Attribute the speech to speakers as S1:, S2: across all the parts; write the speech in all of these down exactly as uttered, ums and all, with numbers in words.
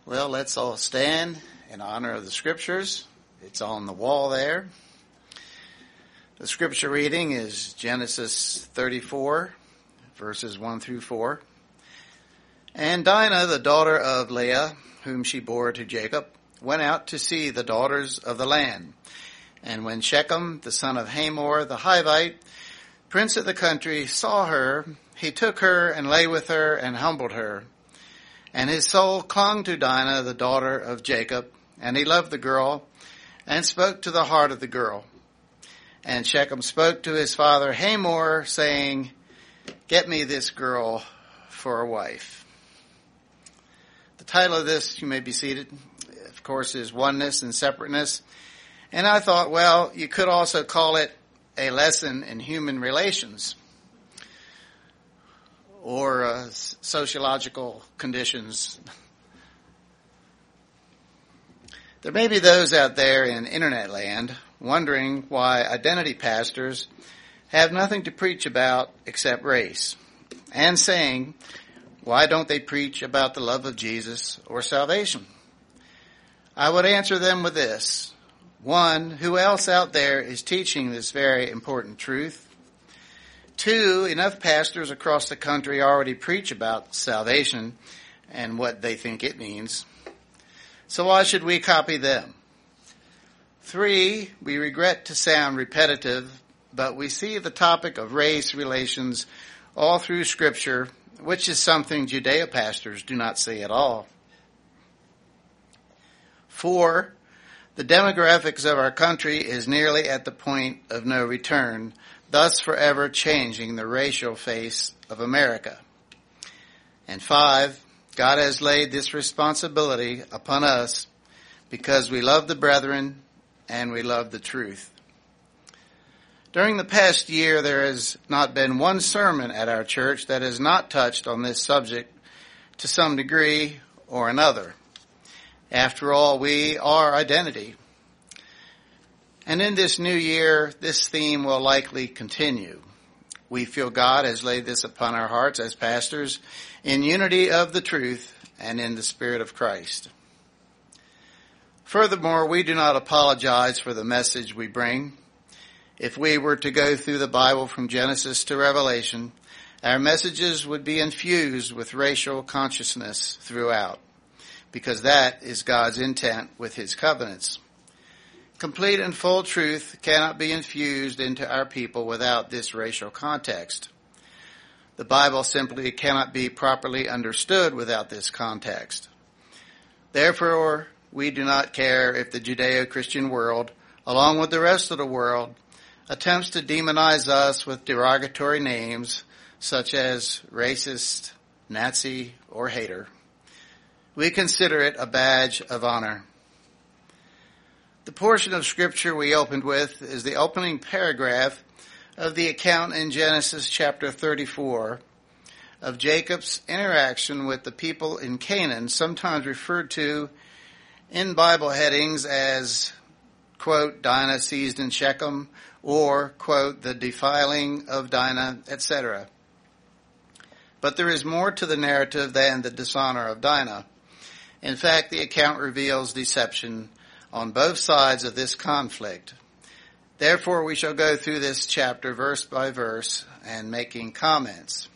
S1: Well, let's all stand in honor of the scriptures. It's on the wall there. The scripture reading is Genesis thirty-four, verses one through four. And Dinah, the daughter of Leah, whom she bore to Jacob, went out to see the daughters of the land. And when Shechem, the son of Hamor, the Hivite, prince of the country, saw her, he took her and lay with her and humbled her. And his soul clung to Dinah, the daughter of Jacob, and he loved the girl, and spoke to the heart of the girl. And Shechem spoke to his father Hamor, saying, "Get me this girl for a wife." The title of this, you may be seated, of course, is Oneness and Separateness. And I thought, well, you could also call it A Lesson in Human Relations, or uh, sociological conditions. There may be those out there in internet land wondering why identity pastors have nothing to preach about except race, and saying, why don't they preach about the love of Jesus or salvation? I would answer them with this. One, who else out there is teaching this very important truth? Two, enough pastors across the country already preach about salvation and what they think it means. So why should we copy them? Three, we regret to sound repetitive, but we see the topic of race relations all through Scripture, which is something Judeo pastors do not say at all. Four, the demographics of our country is nearly at the point of no return, thus forever changing the racial face of America. And five, God has laid this responsibility upon us because we love the brethren and we love the truth. During the past year, there has not been one sermon at our church that has not touched on this subject to some degree or another. After all, we are identity. And in this new year, this theme will likely continue. We feel God has laid this upon our hearts as pastors in unity of the truth and in the Spirit of Christ. Furthermore, we do not apologize for the message we bring. If we were to go through the Bible from Genesis to Revelation, our messages would be infused with racial consciousness throughout, because that is God's intent with his covenants. Complete and full truth cannot be infused into our people without this racial context. The Bible simply cannot be properly understood without this context. Therefore, we do not care if the Judeo-Christian world, along with the rest of the world, attempts to demonize us with derogatory names such as racist, Nazi, or hater. We consider it a badge of honor. The portion of Scripture we opened with is the opening paragraph of the account in Genesis chapter thirty-four of Jacob's interaction with the people in Canaan, sometimes referred to in Bible headings as, quote, Dinah seized in Shechem, or, quote, the defiling of Dinah, et cetera. But there is more to the narrative than the dishonor of Dinah. In fact, the account reveals deception on both sides of this conflict. Therefore, we shall go through this chapter verse by verse and making comments.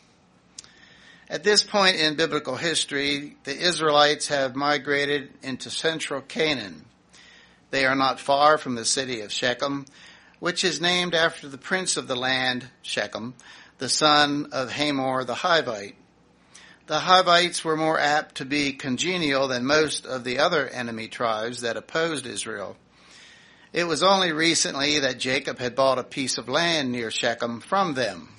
S1: At this point in biblical history, the Israelites have migrated into central Canaan. They are not far from the city of Shechem, which is named after the prince of the land, Shechem, the son of Hamor the Hivite. The Hivites were more apt to be congenial than most of the other enemy tribes that opposed Israel. It was only recently that Jacob had bought a piece of land near Shechem from them.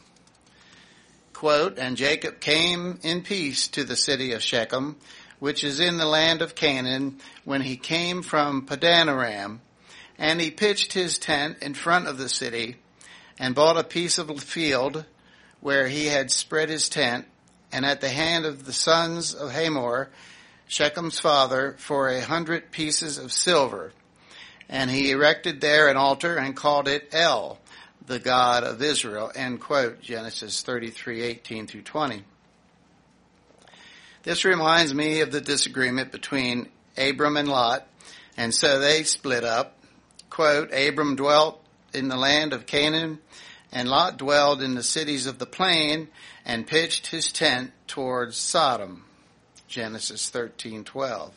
S1: Quote, and Jacob came in peace to the city of Shechem, which is in the land of Canaan, when he came from Padan Aram, and he pitched his tent in front of the city, and bought a piece of field where he had spread his tent, and at the hand of the sons of Hamor, Shechem's father, for a hundred pieces of silver. And he erected there an altar and called it El, the God of Israel, end quote, Genesis thirty-three, eighteen through twenty. This reminds me of the disagreement between Abram and Lot, and so they split up. Quote, Abram dwelt in the land of Canaan, and Lot dwelled in the cities of the plain and pitched his tent towards Sodom. Genesis thirteen twelve.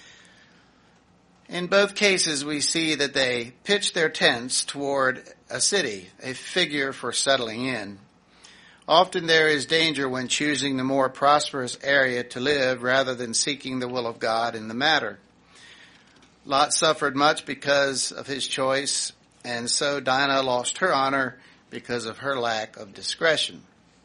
S1: In both cases, we see that they pitched their tents toward a city, a figure for settling in. Often there is danger when choosing the more prosperous area to live rather than seeking the will of God in the matter. Lot suffered much because of his choice, and so Dinah lost her honor because of her lack of discretion.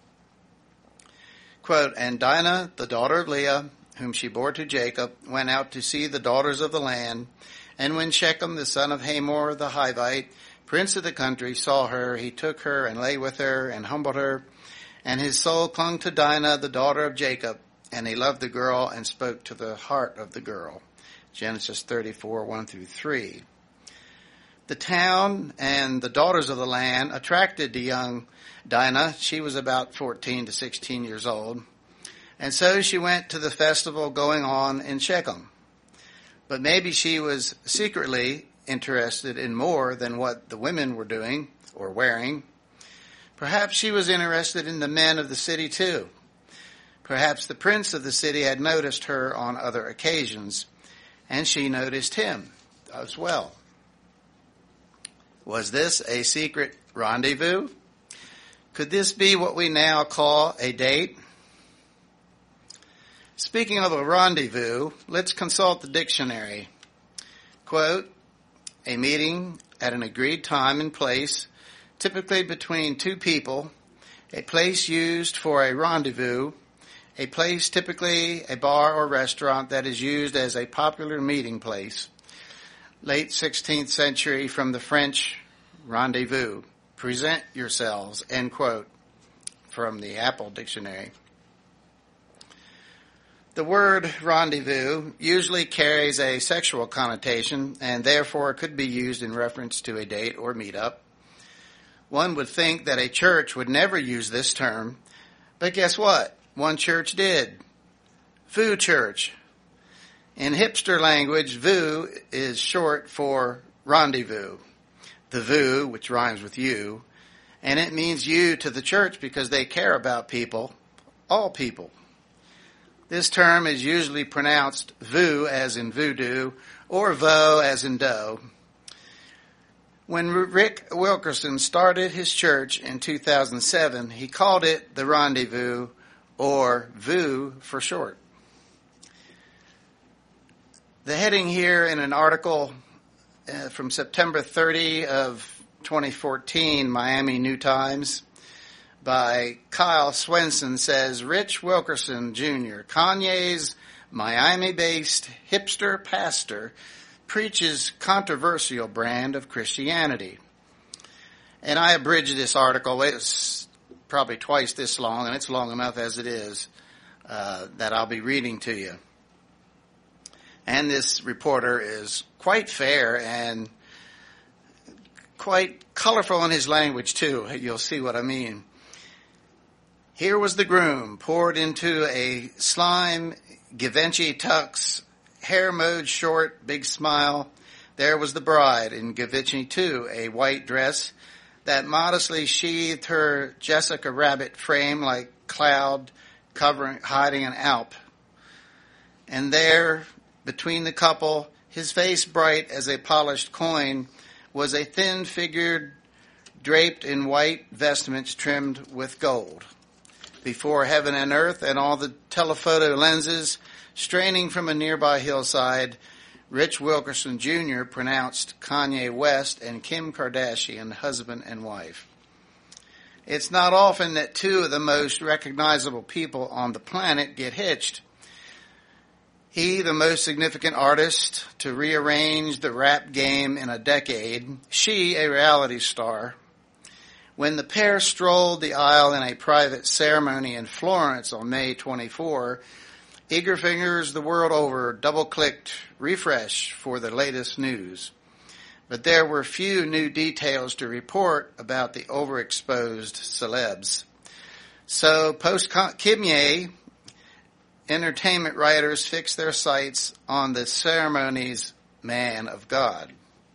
S1: Quote, and Dinah, the daughter of Leah, whom she bore to Jacob, went out to see the daughters of the land. And when Shechem, the son of Hamor the Hivite, prince of the country, saw her, he took her and lay with her and humbled her. And his soul clung to Dinah, the daughter of Jacob, and he loved the girl and spoke to the heart of the girl. Genesis thirty-four, one through three. The town and the daughters of the land attracted the young Dinah. She was about fourteen to sixteen years old. And so she went to the festival going on in Shechem. But maybe she was secretly interested in more than what the women were doing or wearing. Perhaps she was interested in the men of the city too. Perhaps the prince of the city had noticed her on other occasions, and she noticed him as well. Was this a secret rendezvous? Could this be what we now call a date? Speaking of a rendezvous, let's consult the dictionary. Quote, a meeting at an agreed time and place, typically between two people, a place used for a rendezvous, a place typically a bar or restaurant that is used as a popular meeting place. Late sixteenth century from the French rendezvous, present yourselves, end quote, from the Apple Dictionary. The word rendezvous usually carries a sexual connotation and therefore could be used in reference to a date or meetup. One would think that a church would never use this term, but guess what? One church did. Voo Church. In hipster language, voo is short for rendezvous. The voo, which rhymes with you, and it means you to the church because they care about people, all people. This term is usually pronounced voo as in voodoo or vo as in dough. When Rick Wilkerson started his church in two thousand seven, he called it the Rendezvous, or VOO for short. The heading here in an article uh, from September thirtieth of twenty fourteen, Miami New Times, by Kyle Swenson says, Rich Wilkerson Junior, Kanye's Miami-based hipster pastor, preaches controversial brand of Christianity. And I abridged this article. It's probably twice this long, and it's long enough as it is, uh, that I'll be reading to you. And this reporter is quite fair and quite colorful in his language too. You'll see what I mean. Here was the groom, poured into a slime Givenchy tux, hair mowed short, big smile. There was the bride in Givenchy too, a white dress that modestly sheathed her Jessica Rabbit frame like cloud covering, hiding an Alp. And there, between the couple, his face bright as a polished coin, was a thin-figured, draped in white vestments trimmed with gold. Before heaven and earth and all the telephoto lenses straining from a nearby hillside, Rich Wilkerson Junior pronounced Kanye West and Kim Kardashian husband and wife. It's not often that two of the most recognizable people on the planet get hitched. He, the most significant artist to rearrange the rap game in a decade, she, a reality star. When the pair strolled the aisle in a private ceremony in Florence on May twenty-fourth, eager fingers the world over double-clicked refresh for the latest news. But there were few new details to report about the overexposed celebs. So post-Kimye, entertainment writers fix their sights on the ceremony's man of God.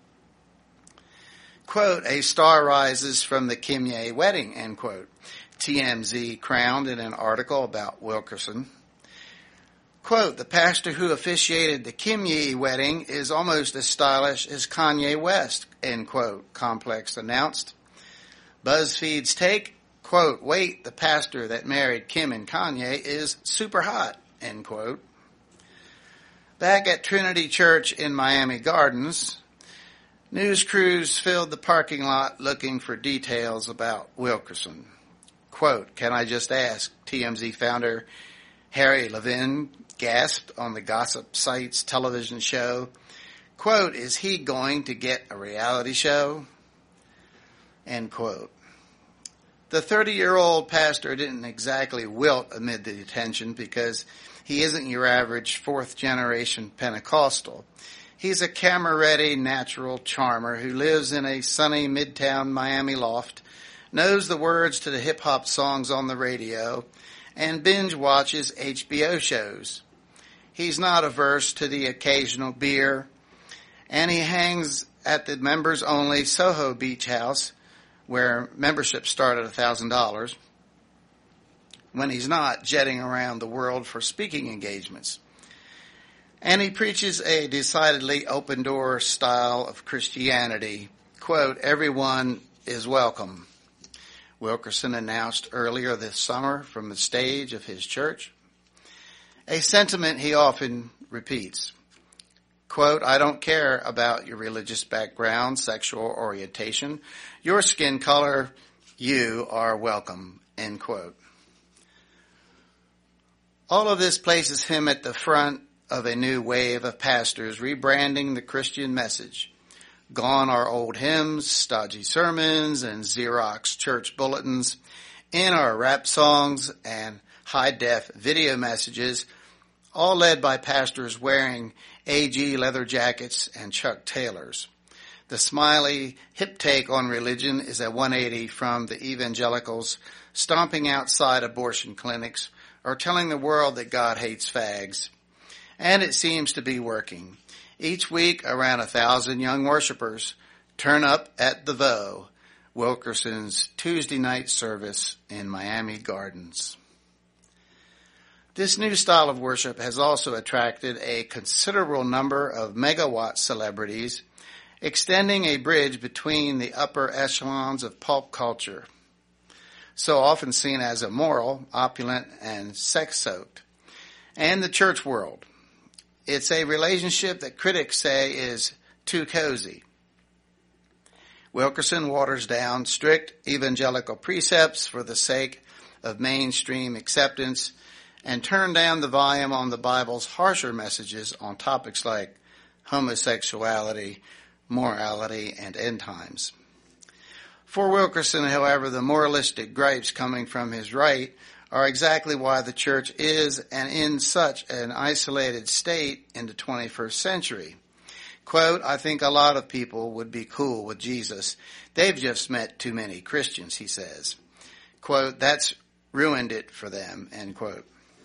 S1: Quote, a star rises from the Kimye wedding, end quote. T M Z crowned in an article about Wilkerson. Quote, the pastor who officiated the Kimye wedding is almost as stylish as Kanye West, end quote, Complex announced. BuzzFeed's take, quote, wait, the pastor that married Kim and Kanye is super hot, end quote. Back at Trinity Church in Miami Gardens, news crews filled the parking lot looking for details about Wilkerson. Quote, can I just ask, T M Z founder Harry Levin gasped on the gossip site's television show. Quote, is he going to get a reality show? End quote. The thirty-year-old pastor didn't exactly wilt amid the attention because he isn't your average fourth-generation Pentecostal. He's a camera-ready, natural charmer who lives in a sunny midtown Miami loft, knows the words to the hip-hop songs on the radio, and binge-watches H B O shows. He's not averse to the occasional beer, and he hangs at the members-only Soho Beach House, where memberships start at one thousand dollars, when he's not jetting around the world for speaking engagements. And he preaches a decidedly open-door style of Christianity. Quote, everyone is welcome, Wilkerson announced earlier this summer from the stage of his church, a sentiment he often repeats. Quote, I don't care about your religious background, sexual orientation, your skin color, you are welcome, end quote. All of this places him at the front of a new wave of pastors rebranding the Christian message. Gone are old hymns, stodgy sermons, and Xerox church bulletins. In are rap songs and high-def video messages, all led by pastors wearing A G leather jackets and Chuck Taylors. The smiley, hip take on religion is a one eighty from the evangelicals stomping outside abortion clinics or telling the world that God hates fags. And it seems to be working. Each week, around a thousand young worshipers turn up at the Vo, Wilkerson's Tuesday night service in Miami Gardens. This new style of worship has also attracted a considerable number of megawatt celebrities, extending a bridge between the upper echelons of pulp culture, so often seen as immoral, opulent, and sex-soaked, and the church world. It's a relationship that critics say is too cozy. Wilkerson waters down strict evangelical precepts for the sake of mainstream acceptance and turn down the volume on the Bible's harsher messages on topics like homosexuality, morality, and end times. For Wilkerson, however, the moralistic gripes coming from his right are exactly why the church is and in such an isolated state in the twenty-first century. Quote, I think a lot of people would be cool with Jesus. They've just met too many Christians, he says. Quote, that's ruined it for them, end quote.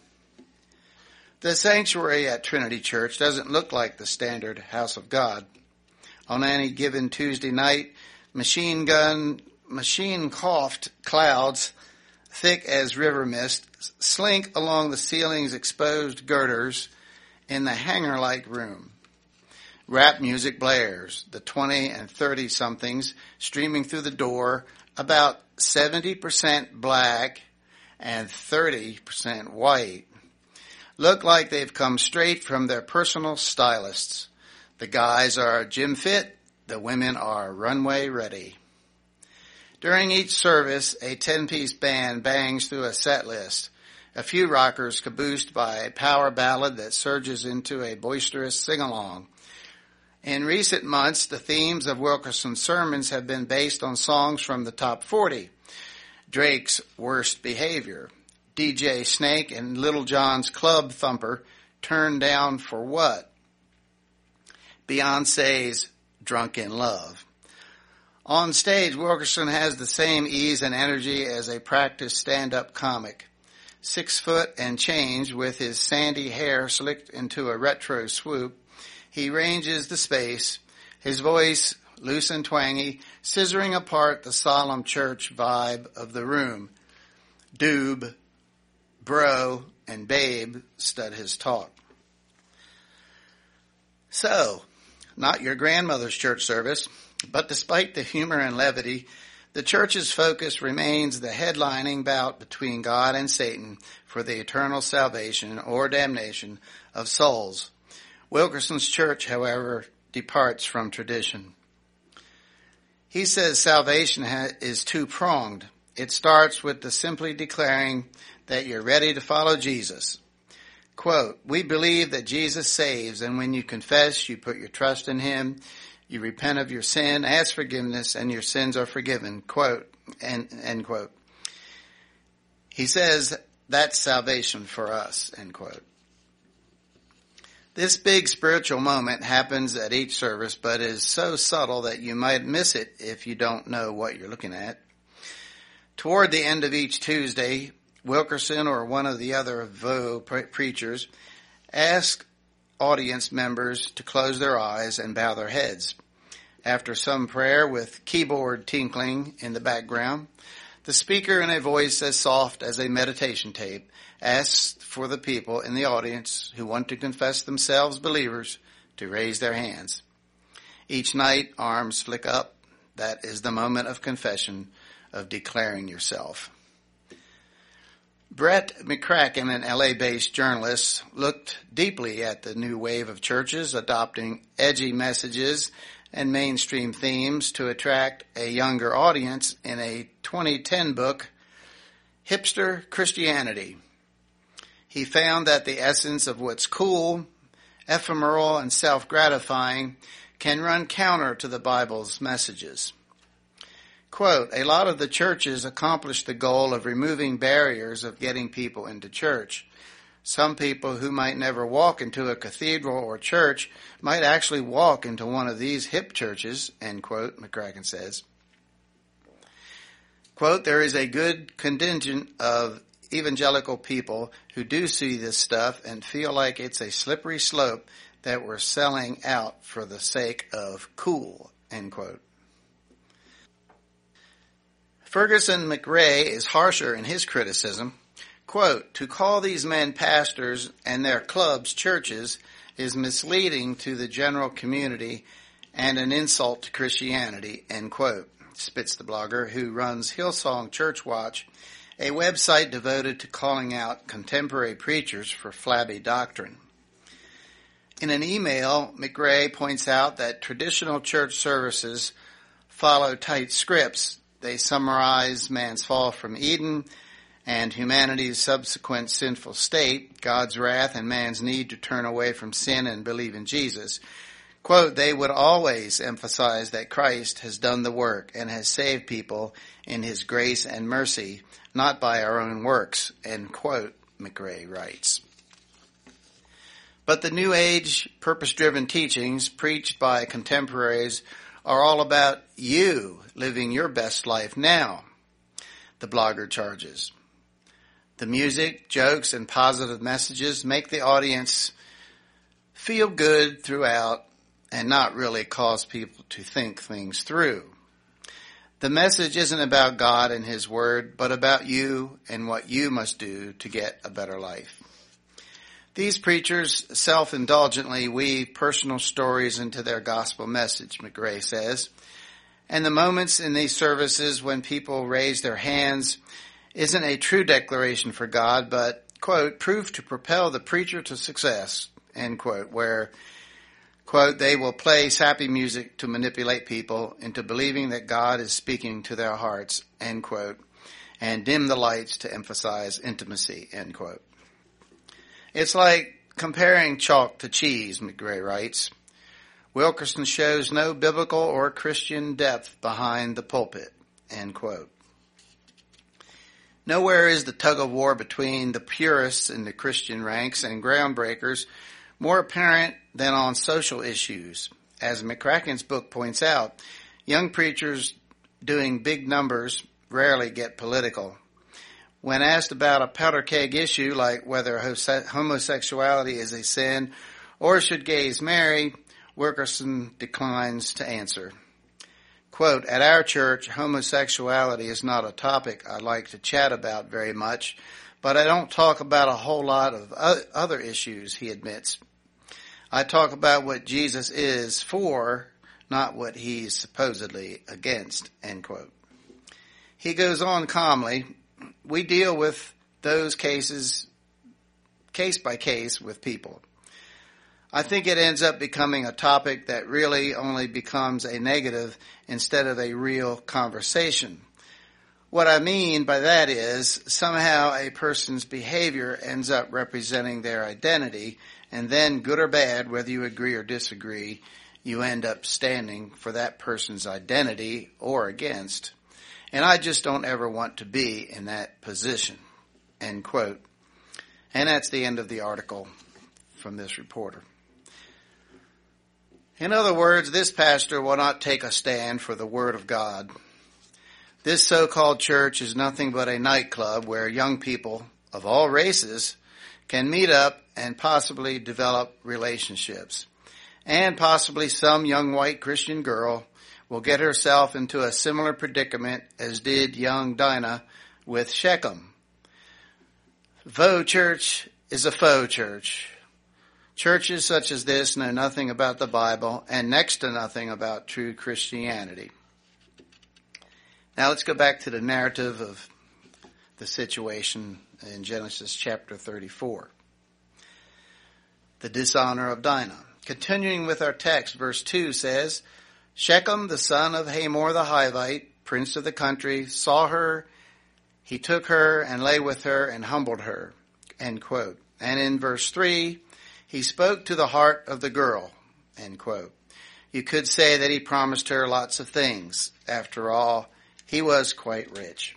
S1: The sanctuary at Trinity Church doesn't look like the standard house of God. On any given Tuesday night, machine gun, machine coughed clouds, thick as river mist, slink along the ceiling's exposed girders in the hangar-like room. Rap music blares, the twenty and thirty-somethings streaming through the door, about seventy percent black and thirty percent white, look like they've come straight from their personal stylists. The guys are gym fit, the women are runway ready. During each service, a ten-piece band bangs through a set list, a few rockers caboosed by a power ballad that surges into a boisterous sing-along. In recent months, the themes of Wilkerson's sermons have been based on songs from the top forty. Drake's Worst Behavior, D J Snake and Little John's Club Thumper, Turned Down for What? Beyonce's Drunk in Love. On stage, Wilkerson has the same ease and energy as a practiced stand-up comic. Six foot and change, with his sandy hair slicked into a retro swoop, he ranges the space, his voice loose and twangy, scissoring apart the solemn church vibe of the room. Doob, bro, and babe stud his talk. So, not your grandmother's church service, but despite the humor and levity, the church's focus remains the headlining bout between God and Satan for the eternal salvation or damnation of souls. Wilkerson's church, however, departs from tradition. He says salvation ha- is two-pronged. It starts with the simply declaring that you're ready to follow Jesus. Quote, we believe that Jesus saves, and when you confess, you put your trust in him, you repent of your sin, ask forgiveness, and your sins are forgiven. Quote, end, end quote. He says that's salvation for us, end quote. This big spiritual moment happens at each service, but is so subtle that you might miss it if you don't know what you're looking at. Toward the end of each Tuesday, Wilkerson or one of the other V O pre- preachers ask audience members to close their eyes and bow their heads. After some prayer with keyboard tinkling in the background, the speaker, in a voice as soft as a meditation tape, asks for the people in the audience who want to confess themselves believers to raise their hands. Each night, arms flick up. That is the moment of confession, of declaring yourself. Brett McCracken, an L A-based journalist, looked deeply at the new wave of churches adopting edgy messages and mainstream themes to attract a younger audience in a twenty ten book, Hipster Christianity. He found that the essence of what's cool, ephemeral, and self-gratifying can run counter to the Bible's messages. Quote, a lot of the churches accomplish the goal of removing barriers of getting people into church. Some people who might never walk into a cathedral or church might actually walk into one of these hip churches, end quote, McCracken says. Quote, there is a good contingent of evangelical people who do see this stuff and feel like it's a slippery slope that we're selling out for the sake of cool, end quote. Ferguson McRae is harsher in his criticism. Quote, to call these men pastors and their clubs churches is misleading to the general community and an insult to Christianity, end quote, spits the blogger who runs Hillsong Church Watch, a website devoted to calling out contemporary preachers for flabby doctrine. In an email, McRae points out that traditional church services follow tight scripts. They summarize man's fall from Eden and humanity's subsequent sinful state, God's wrath and man's need to turn away from sin and believe in Jesus. Quote, they would always emphasize that Christ has done the work and has saved people in his grace and mercy, not by our own works, end quote, McRae writes. But the New Age, purpose-driven teachings preached by contemporaries are all about you living your best life now, the blogger charges. The music, jokes, and positive messages make the audience feel good throughout and not really cause people to think things through. The message isn't about God and his word, but about you and what you must do to get a better life. These preachers self-indulgently weave personal stories into their gospel message, McRae says. And the moments in these services when people raise their hands isn't a true declaration for God, but, quote, proof to propel the preacher to success, end quote, where, quote, they will play sappy music to manipulate people into believing that God is speaking to their hearts, end quote, and dim the lights to emphasize intimacy, end quote. It's like comparing chalk to cheese, McRae writes. Wilkerson shows no biblical or Christian depth behind the pulpit, end quote. Nowhere is the tug-of-war between the purists in the Christian ranks and groundbreakers more apparent than on social issues. As McCracken's book points out, young preachers doing big numbers rarely get political. When asked about a powder keg issue like whether homosexuality is a sin or should gays marry, Wilkerson declines to answer. Quote, "At our church, homosexuality is not a topic I like to chat about very much, but I don't talk about a whole lot of other issues," he admits. "I talk about what Jesus is for, not what he's supposedly against," end quote. He goes on calmly, "We deal with those cases case by case with people. I think it ends up becoming a topic that really only becomes a negative instead of a real conversation. What I mean by that is somehow a person's behavior ends up representing their identity, and then good or bad, whether you agree or disagree, you end up standing for that person's identity or against. And I just don't ever want to be in that position," end quote. And that's the end of the article from this reporter. In other words, this pastor will not take a stand for the Word of God. This so-called church is nothing but a nightclub where young people of all races can meet up and possibly develop relationships. And possibly some young white Christian girl will get herself into a similar predicament as did young Dinah with Shechem. Faux church is a faux church. Churches such as this know nothing about the Bible and next to nothing about true Christianity. Now let's go back to the narrative of the situation in Genesis chapter thirty-four. The dishonor of Dinah. Continuing with our text, verse two says, "Shechem, the son of Hamor the Hivite, prince of the country, saw her. He took her and lay with her and humbled her," end quote. And in verse three, "He spoke to the heart of the girl," end quote. You could say that he promised her lots of things. After all, he was quite rich.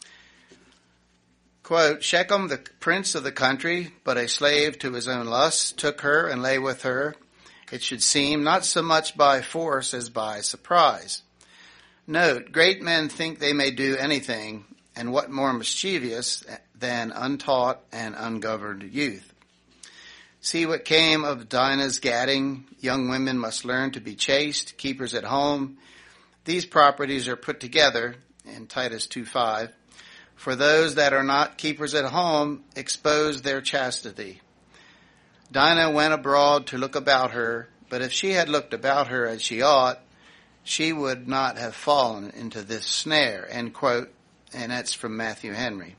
S1: Quote, "Shechem, the prince of the country, but a slave to his own lusts, took her and lay with her, it should seem, not so much by force as by surprise." Note, great men think they may do anything, and what more mischievous than untaught and ungoverned youth. See what came of Dinah's gadding. Young women must learn to be chaste, keepers at home. These properties are put together in Titus two five. For those that are not keepers at home, expose their chastity. Dinah went abroad to look about her, but if she had looked about her as she ought, she would not have fallen into this snare, end quote. And that's from Matthew Henry.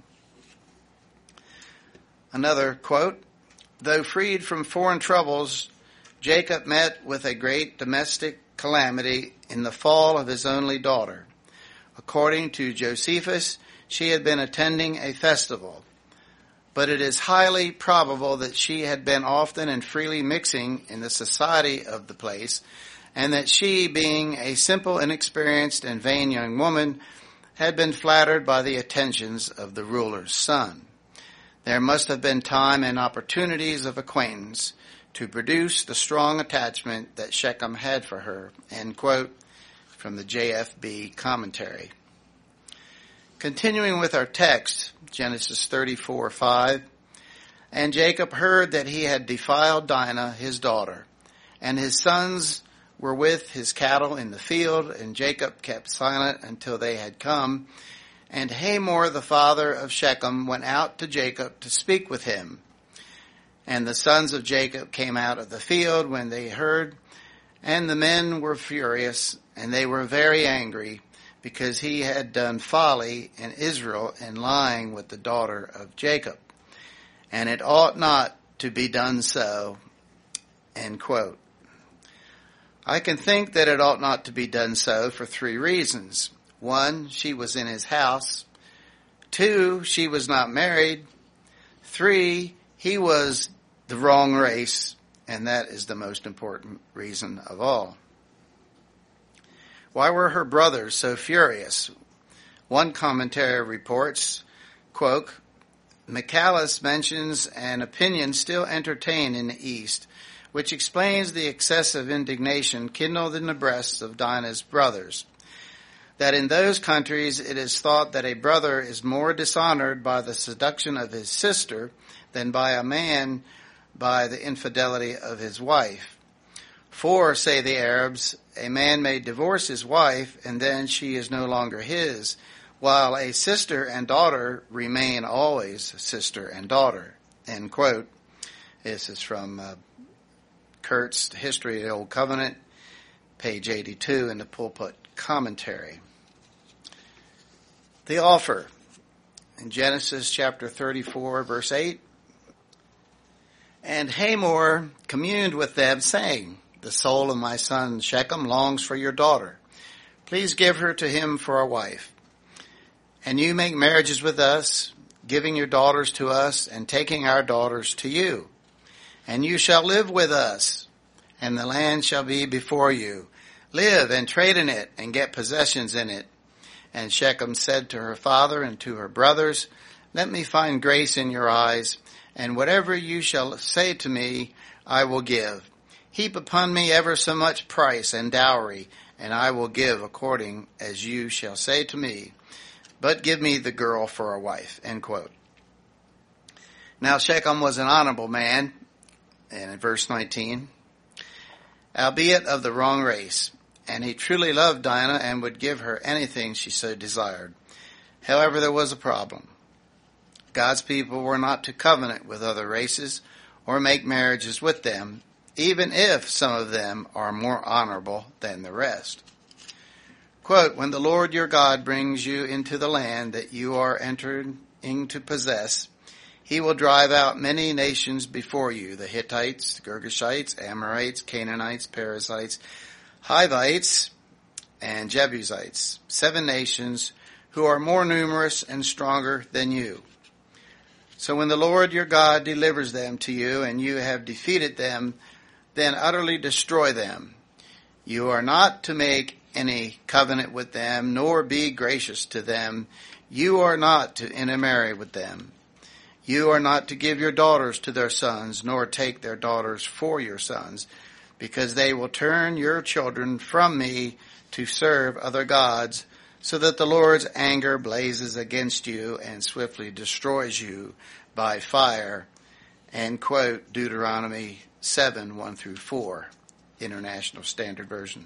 S1: Another quote, "Though freed from foreign troubles, Jacob met with a great domestic calamity in the fall of his only daughter. According to Josephus, she had been attending a festival, but it is highly probable that she had been often and freely mixing in the society of the place, and that she, being a simple, inexperienced, and vain young woman, had been flattered by the attentions of the ruler's son. There must have been time and opportunities of acquaintance to produce the strong attachment that Shechem had for her," end quote, from the J F B commentary. Continuing with our text, Genesis thirty-four five, "And Jacob heard that he had defiled Dinah, his daughter, and his sons were with his cattle in the field, and Jacob kept silent until they had come. And Hamor, the father of Shechem, went out to Jacob to speak with him. And the sons of Jacob came out of the field when they heard, and the men were furious, and they were very angry, because he had done folly in Israel in lying with the daughter of Jacob. And it ought not to be done so," end quote. I can think that it ought not to be done so for three reasons. One, she was in his house. Two, she was not married. Three, he was the wrong race, and that is the most important reason of all. Why were her brothers so furious? One commentary reports, quote, "McCallus mentions an opinion still entertained in the East, which explains the excessive indignation kindled in the breasts of Dinah's brothers. that in those countries it is thought that a brother is more dishonored by the seduction of his sister than by a man by the infidelity of his wife. For, say the Arabs, a man may divorce his wife and then she is no longer his, while a sister and daughter remain always sister and daughter. End quote. This is from uh, Kurt's History of the Old Covenant, page eighty-two in the Pulpit Commentary. The offer in Genesis chapter thirty-four, verse eight. And Hamor communed with them, saying, the soul of my son Shechem longs for your daughter. Please give her to him for a wife. And you make marriages with us, giving your daughters to us and taking our daughters to you. And you shall live with us, and the land shall be before you. Live and trade in it and get possessions in it. And Shechem said to her father and to her brothers, let me find grace in your eyes, and whatever you shall say to me, I will give. Heap upon me ever so much price and dowry, and I will give according as you shall say to me. But give me the girl for a wife. End quote. Now Shechem was an honorable man, and in verse nineteen, albeit of the wrong race, and he truly loved Dinah and would give her anything she so desired. However, there was a problem. God's people were not to covenant with other races or make marriages with them, even if some of them are more honorable than the rest. Quote, when the Lord your God brings you into the land that you are entering to possess, he will drive out many nations before you, the Hittites, Girgashites, Amorites, Canaanites, Perizzites, Hivites, and Jebusites, seven nations who are more numerous and stronger than you. So when the Lord your God delivers them to you and you have defeated them, then utterly destroy them. You are not to make any covenant with them, nor be gracious to them. You are not to intermarry with them. You are not to give your daughters to their sons, nor take their daughters for your sons, because they will turn your children from me to serve other gods, so that the Lord's anger blazes against you and swiftly destroys you by fire. And quote Deuteronomy seven, one through four, International Standard Version.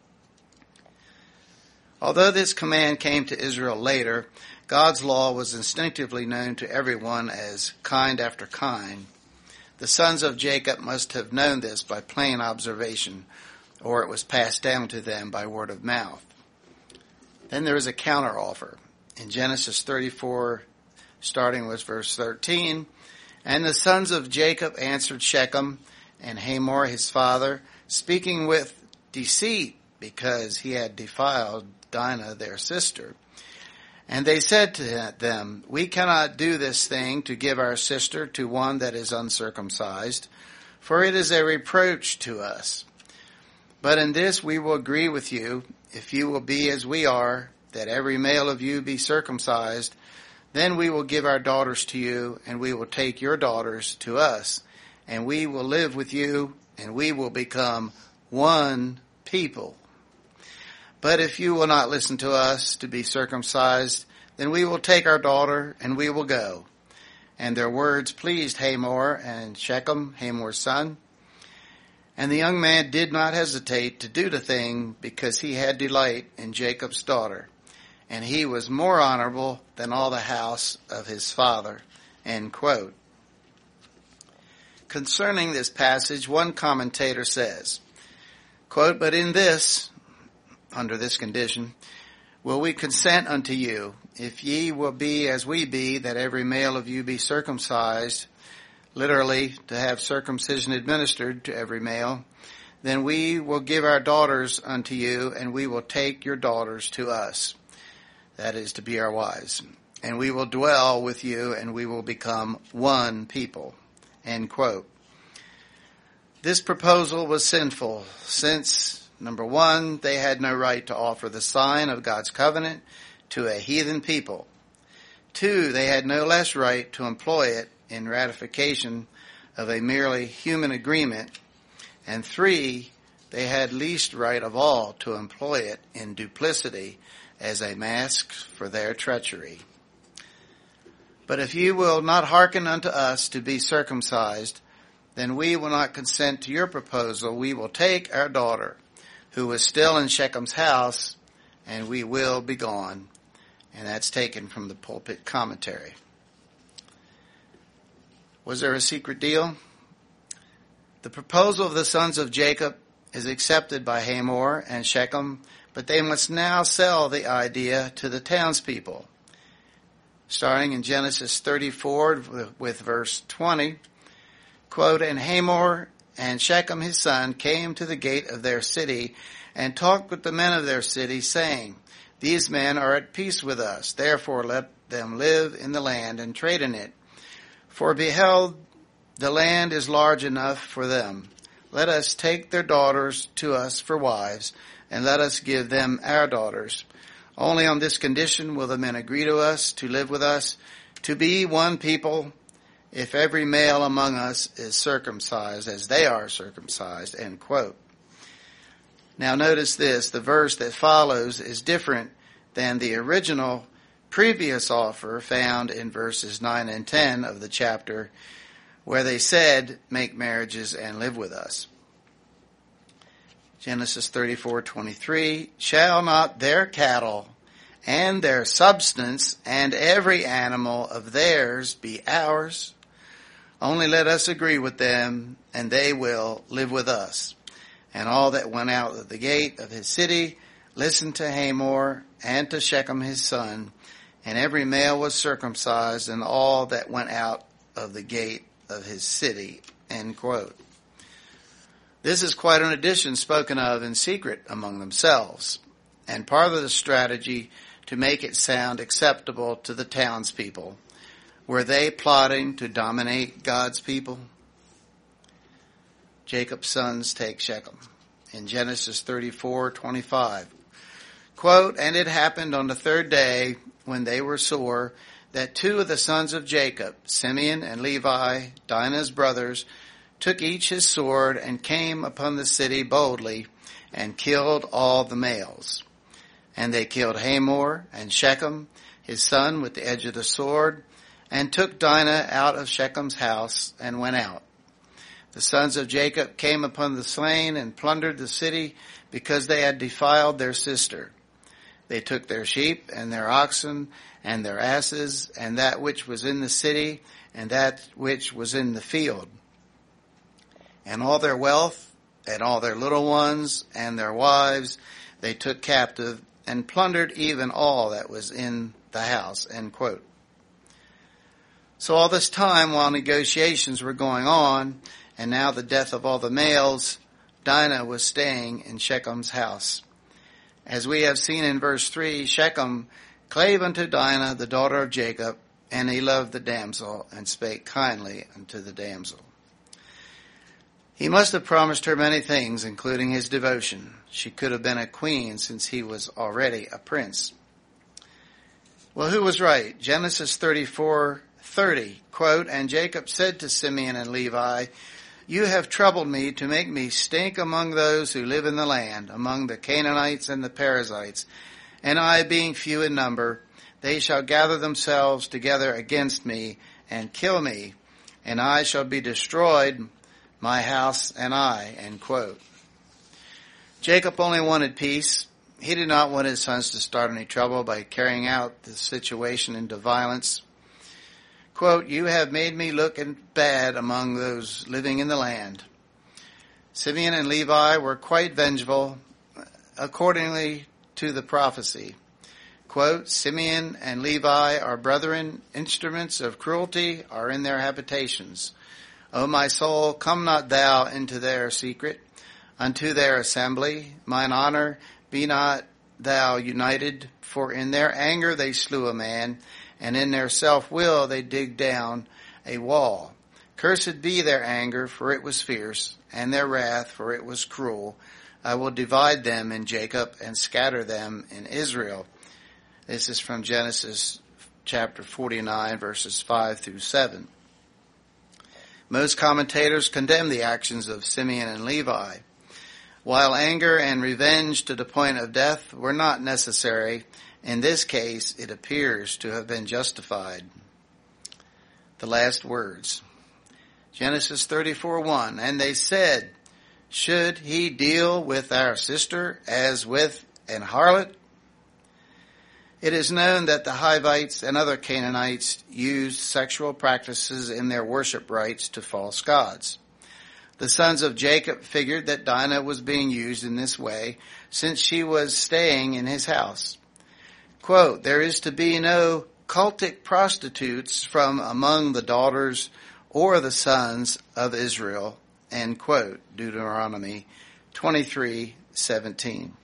S1: Although this command came to Israel later, God's law was instinctively known to everyone as kind after kind. The sons of Jacob must have known this by plain observation, or it was passed down to them by word of mouth. Then there is a counteroffer. In Genesis thirty-four, starting with verse thirteen, and the sons of Jacob answered Shechem and Hamor his father, speaking with deceit, because he had defiled Dinah their sister. And they said to them, we cannot do this thing to give our sister to one that is uncircumcised, for it is a reproach to us. But in this we will agree with you, if you will be as we are, that every male of you be circumcised, then we will give our daughters to you, and we will take your daughters to us, and we will live with you, and we will become one people. But if you will not listen to us to be circumcised, then we will take our daughter, and we will go. And their words pleased Hamor and Shechem, Hamor's son. And the young man did not hesitate to do the thing, because he had delight in Jacob's daughter, and he was more honorable than all the house of his father. End quote. Concerning this passage, one commentator says, quote, but in this, under this condition, will we consent unto you, if ye will be as we be, that every male of you be circumcised, literally to have circumcision administered to every male, then we will give our daughters unto you, and we will take your daughters to us. That is, to be our wives. And we will dwell with you, and we will become one people. End quote. This proposal was sinful, since, number one, they had no right to offer the sign of God's covenant to a heathen people. Two, they had no less right to employ it in ratification of a merely human agreement. And three, they had least right of all to employ it in duplicity, as a mask for their treachery. But if you will not hearken unto us to be circumcised, then we will not consent to your proposal. We will take our daughter, who is still in Shechem's house, and we will be gone. And that's taken from the Pulpit Commentary. Was there a secret deal? The proposal of the sons of Jacob is accepted by Hamor and Shechem, but they must now sell the idea to the townspeople. Starting in Genesis thirty-four with verse twenty, quote, "And Hamor and Shechem his son came to the gate of their city and talked with the men of their city, saying, These men are at peace with us, therefore let them live in the land and trade in it. For behold, the land is large enough for them. Let us take their daughters to us for wives, and let us give them our daughters. Only on this condition will the men agree to us, to live with us, to be one people, if every male among us is circumcised as they are circumcised," end quote. Now notice this, the verse that follows is different than the original previous offer found in verses nine and ten of the chapter, where they said, "Make marriages and live with us." Genesis thirty-four twenty-three, "Shall not their cattle and their substance and every animal of theirs be ours? Only let us agree with them, and they will live with us." And all that went out of the gate of his city listened to Hamor and to Shechem his son, and every male was circumcised, and all that went out of the gate of his city, end quote. This is quite an addition spoken of in secret among themselves, and part of the strategy to make it sound acceptable to the townspeople. Were they plotting to dominate God's people? Jacob's sons take Shechem. In Genesis thirty-four twenty-five, quote, "And it happened on the third day, when they were sore, that two of the sons of Jacob, Simeon and Levi, Dinah's brothers, took each his sword and came upon the city boldly and killed all the males. And they killed Hamor and Shechem, his son, with the edge of the sword, and took Dinah out of Shechem's house and went out. The sons of Jacob came upon the slain and plundered the city because they had defiled their sister. They took their sheep and their oxen and their asses and that which was in the city and that which was in the field, and all their wealth and all their little ones and their wives they took captive and plundered even all that was in the house," end quote. So all this time, while negotiations were going on, and now the death of all the males, Dinah was staying in Shechem's house. As we have seen in verse three, Shechem clave unto Dinah, the daughter of Jacob, and he loved the damsel, and spake kindly unto the damsel. He must have promised her many things, including his devotion. She could have been a queen, since he was already a prince. Well, who was right? Genesis thirty-four thirty, quote, "And Jacob said to Simeon and Levi, You have troubled me to make me stink among those who live in the land, among the Canaanites and the Perizzites. And I, being few in number, they shall gather themselves together against me and kill me, and I shall be destroyed, my house and I," end quote. Jacob only wanted peace. He did not want his sons to start any trouble by carrying out the situation into violence. Quote, "You have made me look bad among those living in the land." Simeon and Levi were quite vengeful, accordingly to the prophecy. Quote, "Simeon and Levi are brethren, instruments of cruelty are in their habitations. O my soul, come not thou into their secret, unto their assembly. Mine honor, be not thou united, for in their anger they slew a man, and in their self-will they dig down a wall. Cursed be their anger, for it was fierce, and their wrath, for it was cruel. I will divide them in Jacob and scatter them in Israel." This is from Genesis chapter forty-nine, verses five through seven. Most commentators condemn the actions of Simeon and Levi. While anger and revenge to the point of death were not necessary, In this case, it appears to have been justified. The last words. Genesis thirty-four one, and they said, should he deal with our sister as with an harlot? It is known that the Hivites and other Canaanites used sexual practices in their worship rites to false gods. The sons of Jacob figured that Dinah was being used in this way since she was staying in his house. Quote, there is to be no cultic prostitutes from among the daughters or the sons of Israel, end quote, Deuteronomy twenty-three seventeen.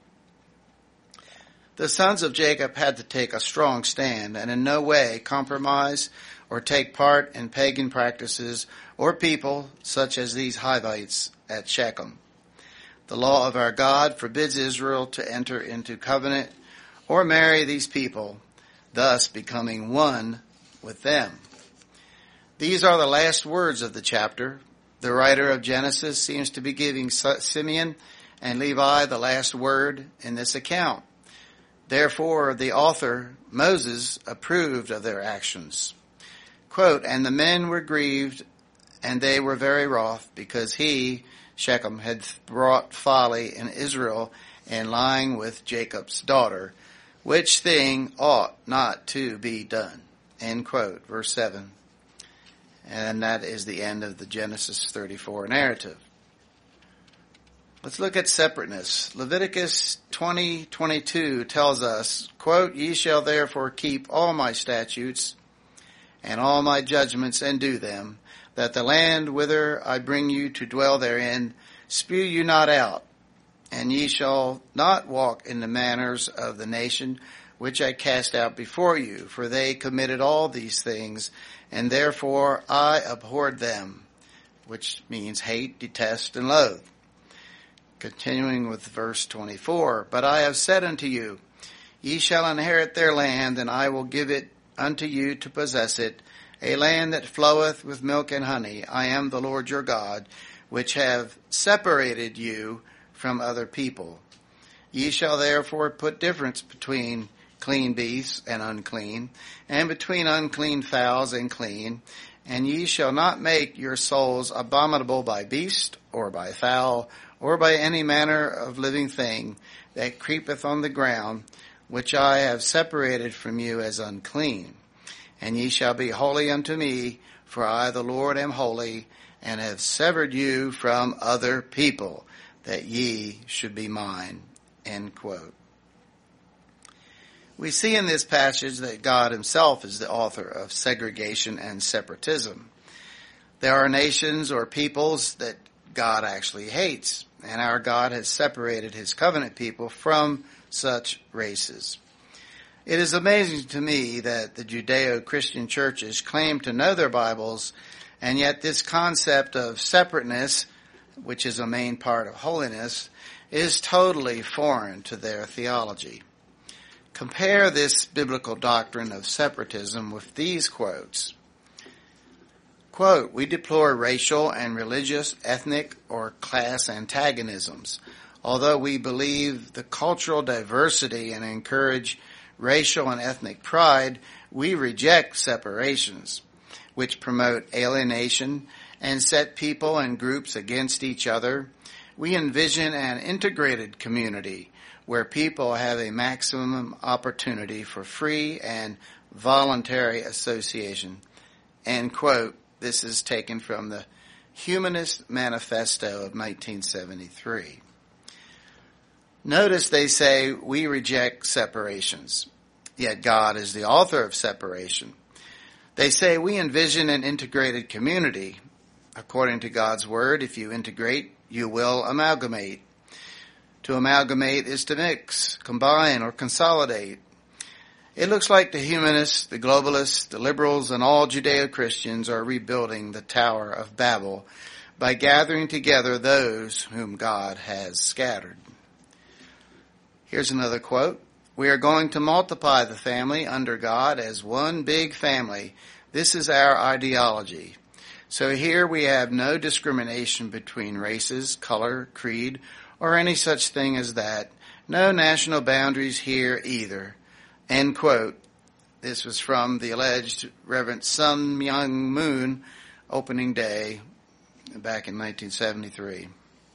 S1: The sons of Jacob had to take a strong stand and in no way compromise or take part in pagan practices or people such as these Hivites at Shechem. The law of our God forbids Israel to enter into covenant or marry these people, thus becoming one with them. These are the last words of the chapter. The writer of Genesis seems to be giving Simeon and Levi the last word in this account. Therefore, the author, Moses, approved of their actions. Quote, and the men were grieved, and they were very wroth, because he, Shechem, had brought folly in Israel in lying with Jacob's daughter, which thing ought not to be done. End quote, verse seven. And that is the end of the Genesis thirty-four narrative. Let's look at separateness. Leviticus twenty twenty-two tells us, quote, ye shall therefore keep all my statutes and all my judgments and do them, that the land whither I bring you to dwell therein spew you not out, and ye shall not walk in the manners of the nation which I cast out before you, for they committed all these things, and therefore I abhorred them, which means hate, detest, and loathe. Continuing with verse twenty-four, but I have said unto you, ye shall inherit their land, and I will give it unto you to possess it, a land that floweth with milk and honey. I am the Lord your God, which have separated you from other people. Ye shall therefore put difference between clean beasts and unclean, and between unclean fowls and clean, and ye shall not make your souls abominable by beast, or by fowl, or by any manner of living thing that creepeth on the ground, which I have separated from you as unclean. And ye shall be holy unto me, for I the Lord am holy, and have severed you from other people, that ye should be mine. End quote. We see in this passage that God himself is the author of segregation and separatism. There are nations or peoples that God actually hates, and our God has separated his covenant people from such races. It is amazing to me that the Judeo-Christian churches claim to know their Bibles, and yet this concept of separateness, which is a main part of holiness, is totally foreign to their theology. Compare this biblical doctrine of separatism with these quotes. Quote, we deplore racial and religious, ethnic, or class antagonisms. Although we believe the cultural diversity and encourage racial and ethnic pride, we reject separations, which promote alienation and set people and groups against each other. We envision an integrated community where people have a maximum opportunity for free and voluntary association. End quote. This is taken from the Humanist Manifesto of nineteen seventy-three. Notice they say we reject separations, yet God is the author of separation. They say we envision an integrated community. According to God's word, if you integrate, you will amalgamate. To amalgamate is to mix, combine, or consolidate. It looks like the humanists, the globalists, the liberals, and all Judeo-Christians are rebuilding the Tower of Babel by gathering together those whom God has scattered. Here's another quote. We are going to multiply the family under God as one big family. This is our ideology. So here we have no discrimination between races, color, creed, or any such thing as that. No national boundaries here either. End quote. This was from the alleged Reverend Sun Myung Moon opening day back in nineteen seventy-three.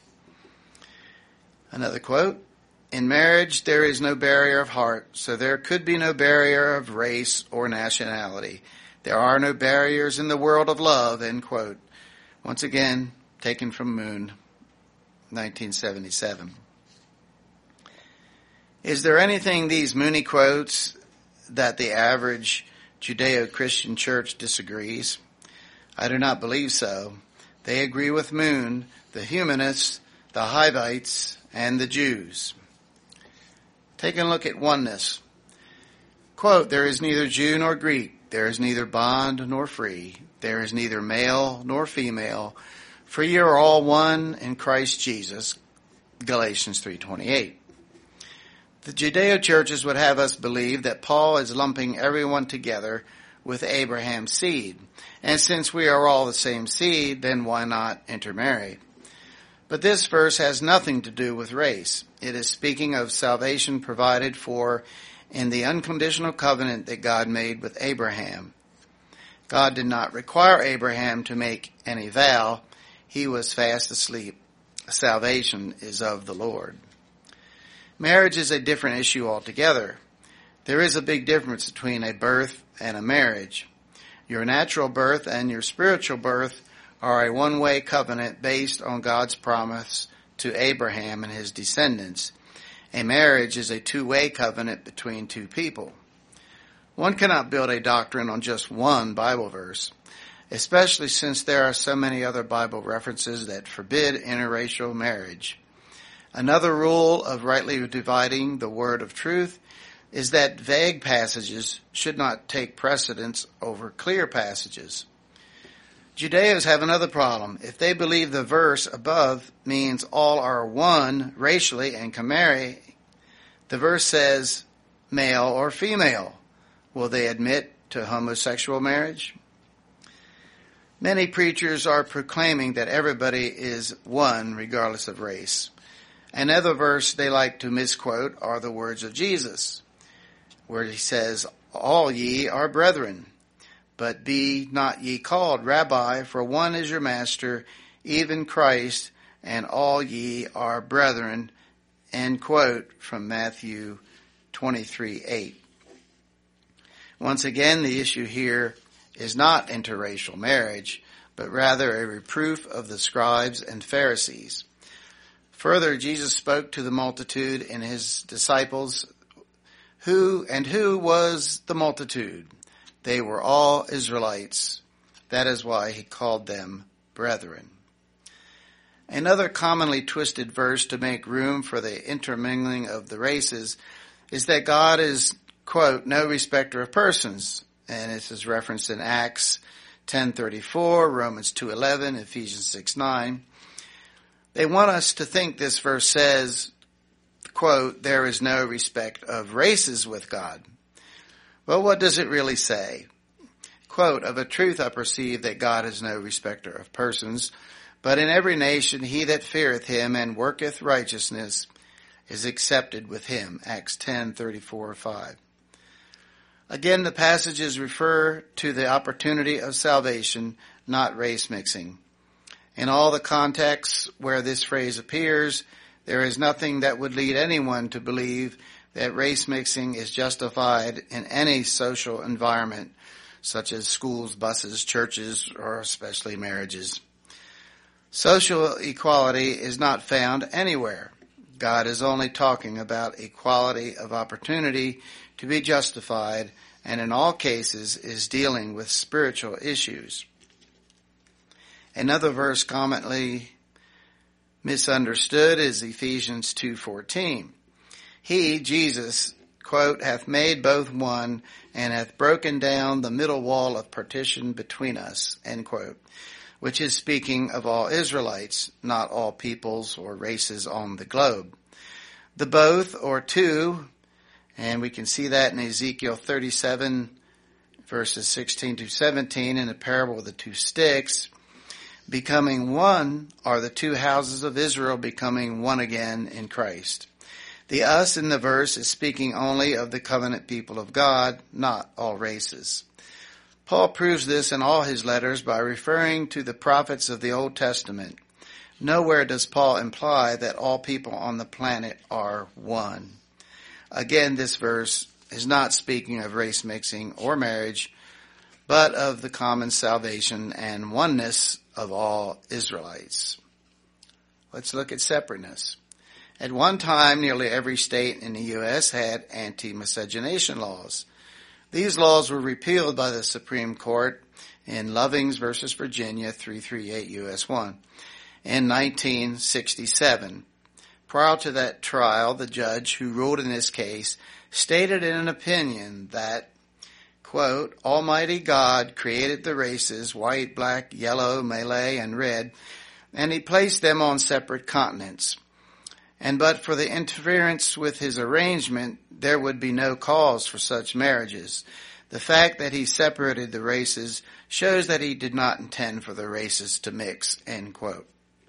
S1: Another quote, in marriage there is no barrier of heart, so there could be no barrier of race or nationality. There are no barriers in the world of love, end quote. Once again, taken from Moon, nineteen seventy-seven. Is there anything these Mooney quotes that the average Judeo-Christian church disagrees? I do not believe so. They agree with Moon, the humanists, the Hivites, and the Jews. Take a look at oneness. Quote, there is neither Jew nor Greek. There is neither bond nor free. There is neither male nor female. For you are all one in Christ Jesus. Galatians three twenty-eight. The Judeo churches would have us believe that Paul is lumping everyone together with Abraham's seed. And since we are all the same seed, then why not intermarry? But this verse has nothing to do with race. It is speaking of salvation provided for in the unconditional covenant that God made with Abraham. God did not require Abraham to make any vow. He was fast asleep. Salvation is of the Lord. Marriage is a different issue altogether. There is a big difference between a birth and a marriage. Your natural birth and your spiritual birth are a one-way covenant based on God's promise to Abraham and his descendants. A marriage is a two-way covenant between two people. One cannot build a doctrine on just one Bible verse, especially since there are so many other Bible references that forbid interracial marriage. Another rule of rightly dividing the word of truth is that vague passages should not take precedence over clear passages. Judeos have another problem. If they believe the verse above means all are one racially and can marry, the verse says male or female. Will they admit to homosexual marriage? Many preachers are proclaiming that everybody is one regardless of race. Another verse they like to misquote are the words of Jesus, where he says, all ye are brethren, but be not ye called Rabbi, for one is your master, even Christ, and all ye are brethren, end quote, from Matthew twenty-three eight. Once again, the issue here is not interracial marriage, but rather a reproof of the scribes and Pharisees. Further, Jesus spoke to the multitude and his disciples. Who and who was the multitude? They were all Israelites. That is why he called them brethren. Another commonly twisted verse to make room for the intermingling of the races is that God is, quote, no respecter of persons. And this is referenced in Acts ten thirty-four, Romans two eleven, Ephesians six nine. They want us to think this verse says, quote, there is no respect of races with God. Well, what does it really say? Quote, of a truth I perceive that God is no respecter of persons, but in every nation he that feareth him and worketh righteousness is accepted with him. Acts ten thirty-four five. Again, the passages refer to the opportunity of salvation, not race mixing. In all the contexts where this phrase appears, there is nothing that would lead anyone to believe that race mixing is justified in any social environment, such as schools, buses, churches, or especially marriages. Social equality is not found anywhere. God is only talking about equality of opportunity to be justified, and in all cases is dealing with spiritual issues. Another verse commonly misunderstood is Ephesians two fourteen. He, Jesus, quote, hath made both one and hath broken down the middle wall of partition between us, end quote, which is speaking of all Israelites, not all peoples or races on the globe. The both or two, and we can see that in Ezekiel thirty-seven verses sixteen to seventeen in the parable of the two sticks, becoming one are the two houses of Israel becoming one again in Christ. The us in the verse is speaking only of the covenant people of God, not all races. Paul proves this in all his letters by referring to the prophets of the Old Testament. Nowhere does Paul imply that all people on the planet are one. Again, this verse is not speaking of race mixing or marriage, but of the common salvation and oneness of all Israelites. Let's look at separateness. At one time, nearly every state in the U S had anti-miscegenation laws. These laws were repealed by the Supreme Court in Lovings versus Virginia, three thirty-eight U S one, in nineteen sixty-seven. Prior to that trial, the judge who ruled in this case stated in an opinion that, quote, Almighty God created the races, white, black, yellow, Malay, and red, and he placed them on separate continents. And but for the interference with his arrangement, there would be no cause for such marriages. The fact that he separated the races shows that he did not intend for the races to mix, end quote.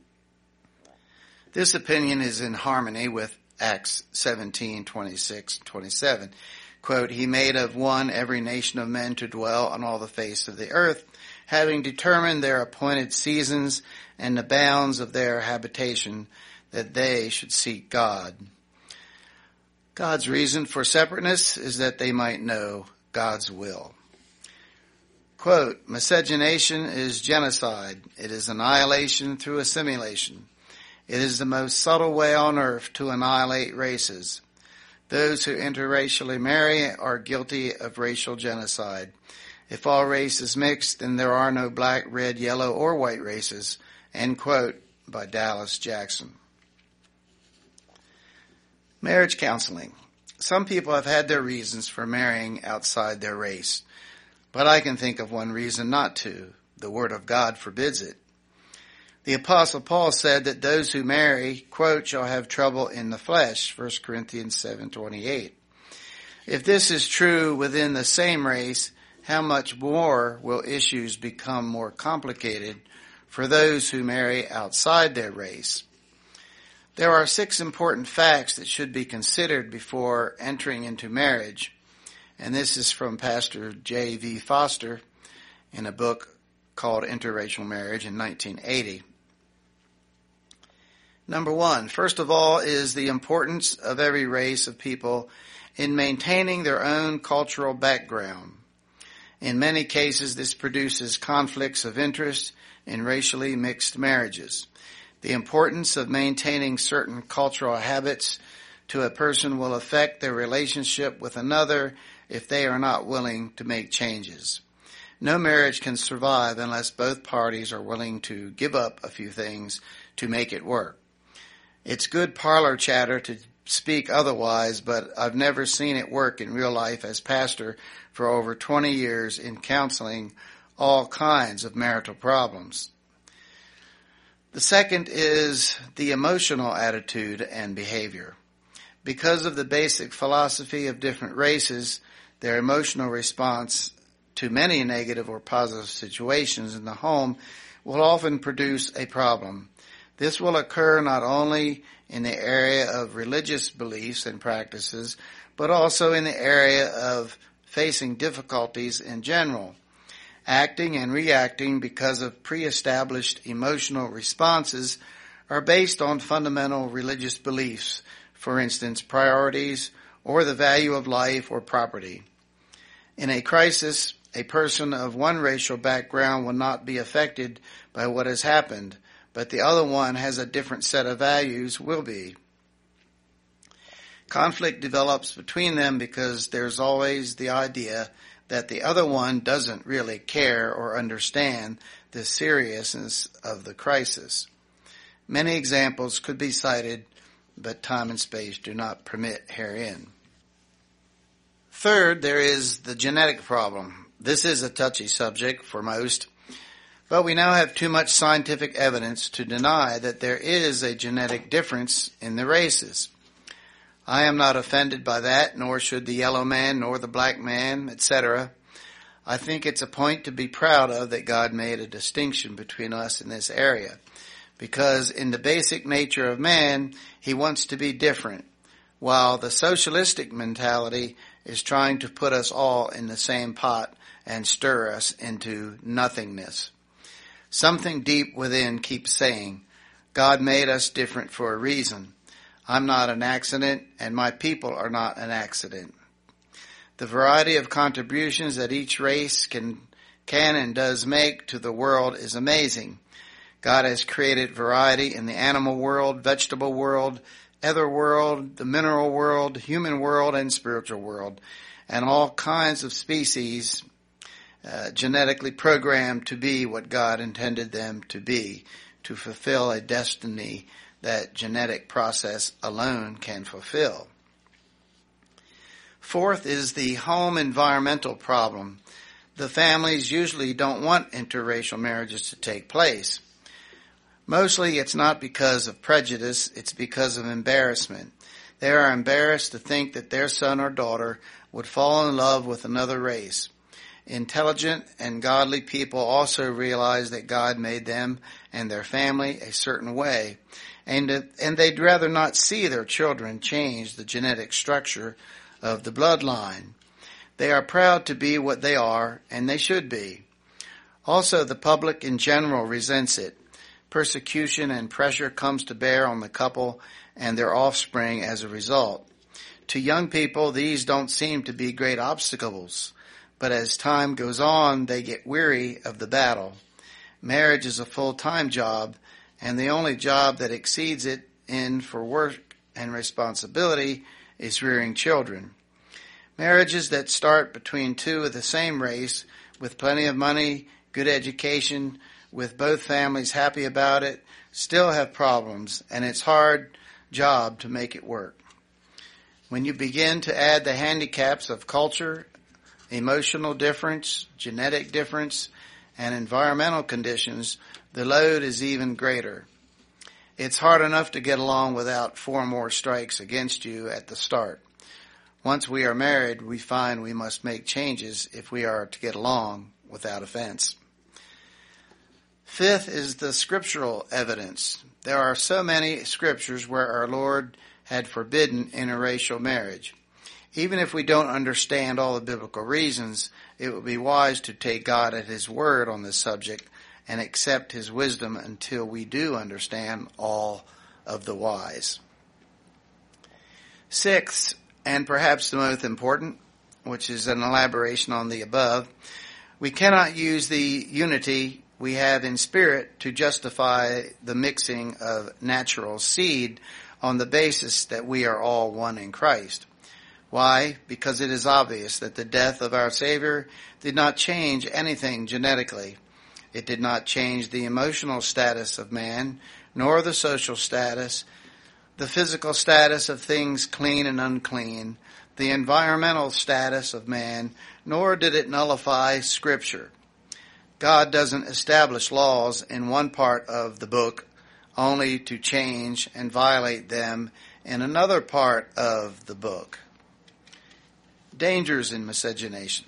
S1: This opinion is in harmony with Acts seventeen, twenty-six, twenty-seven. Quote, he made of one every nation of men to dwell on all the face of the earth, having determined their appointed seasons and the bounds of their habitation, that they should seek God. God's reason for separateness is that they might know God's will. Quote, miscegenation is genocide. It is annihilation through assimilation. It is the most subtle way on earth to annihilate races. Those who interracially marry are guilty of racial genocide. If all races mix, then there are no black, red, yellow, or white races. End quote, by Dallas Jackson. Marriage counseling. Some people have had their reasons for marrying outside their race, but I can think of one reason not to. The Word of God forbids it. The Apostle Paul said that those who marry, quote, shall have trouble in the flesh, First Corinthians seven twenty-eight. If this is true within the same race, how much more will issues become more complicated for those who marry outside their race? There are six important facts that should be considered before entering into marriage, and this is from Pastor J V Foster in a book called Interracial Marriage in nineteen eighty. Number one, first of all, is the importance of every race of people in maintaining their own cultural background. In many cases, this produces conflicts of interest in racially mixed marriages. The importance of maintaining certain cultural habits to a person will affect their relationship with another if they are not willing to make changes. No marriage can survive unless both parties are willing to give up a few things to make it work. It's good parlor chatter to speak otherwise, but I've never seen it work in real life as pastor for over twenty years in counseling all kinds of marital problems. The second is the emotional attitude and behavior. Because of the basic philosophy of different races, their emotional response to many negative or positive situations in the home will often produce a problem. This will occur not only in the area of religious beliefs and practices, but also in the area of facing difficulties in general. Acting and reacting because of pre-established emotional responses are based on fundamental religious beliefs, for instance, priorities or the value of life or property. In a crisis, a person of one racial background will not be affected by what has happened, but the other one has a different set of values will be. Conflict develops between them because there's always the idea that the other one doesn't really care or understand the seriousness of the crisis. Many examples could be cited, but time and space do not permit herein. Third, there is the genetic problem. This is a touchy subject for most, but we now have too much scientific evidence to deny that there is a genetic difference in the races. I am not offended by that, nor should the yellow man, nor the black man, et cetera. I think it's a point to be proud of that God made a distinction between us in this area, because in the basic nature of man, he wants to be different. while the socialistic mentality is trying to put us all in the same pot and stir us into nothingness. Something deep within keeps saying, God made us different for a reason. I'm not an accident, and my people are not an accident. The variety of contributions that each race can, can and does make to the world is amazing. God has created variety in the animal world, vegetable world, other world, the mineral world, human world, and spiritual world, and all kinds of species uh, genetically programmed to be what God intended them to be, to fulfill a destiny that genetic process alone can fulfill. Fourth is the home environmental problem. The families usually don't want interracial marriages to take place. Mostly it's not because of prejudice, it's because of embarrassment. They are embarrassed to think that their son or daughter would fall in love with another race. Intelligent and godly people also realize that God made them and their family a certain way, and, and they'd rather not see their children change the genetic structure of the bloodline. They are proud to be what they are, and they should be. Also, the public in general resents it. Persecution and pressure comes to bear on the couple and their offspring as a result. To young people, these don't seem to be great obstacles, but as time goes on, they get weary of the battle. Marriage is a full-time job, and the only job that exceeds it in for work and responsibility is rearing children. Marriages that start between two of the same race with plenty of money, good education, with both families happy about it, still have problems, and it's a hard job to make it work. When you begin to add the handicaps of culture, emotional difference, genetic difference, and environmental conditions, the load is even greater. It's hard enough to get along without four more strikes against you at the start. Once we are married, we find we must make changes if we are to get along without offense. Fifth is the scriptural evidence. There are so many scriptures where our Lord had forbidden interracial marriage. Even if we don't understand all the biblical reasons, it would be wise to take God at His word on this subject and accept His wisdom until we do understand all of the whys. Sixth, and perhaps the most important, which is an elaboration on the above, we cannot use the unity we have in spirit to justify the mixing of natural seed on the basis that we are all one in Christ. Why? Because it is obvious that the death of our Savior did not change anything genetically. It did not change the emotional status of man, nor the social status, the physical status of things clean and unclean, the environmental status of man, nor did it nullify Scripture. God doesn't establish laws in one part of the book only to change and violate them in another part of the book. Dangers in miscegenation.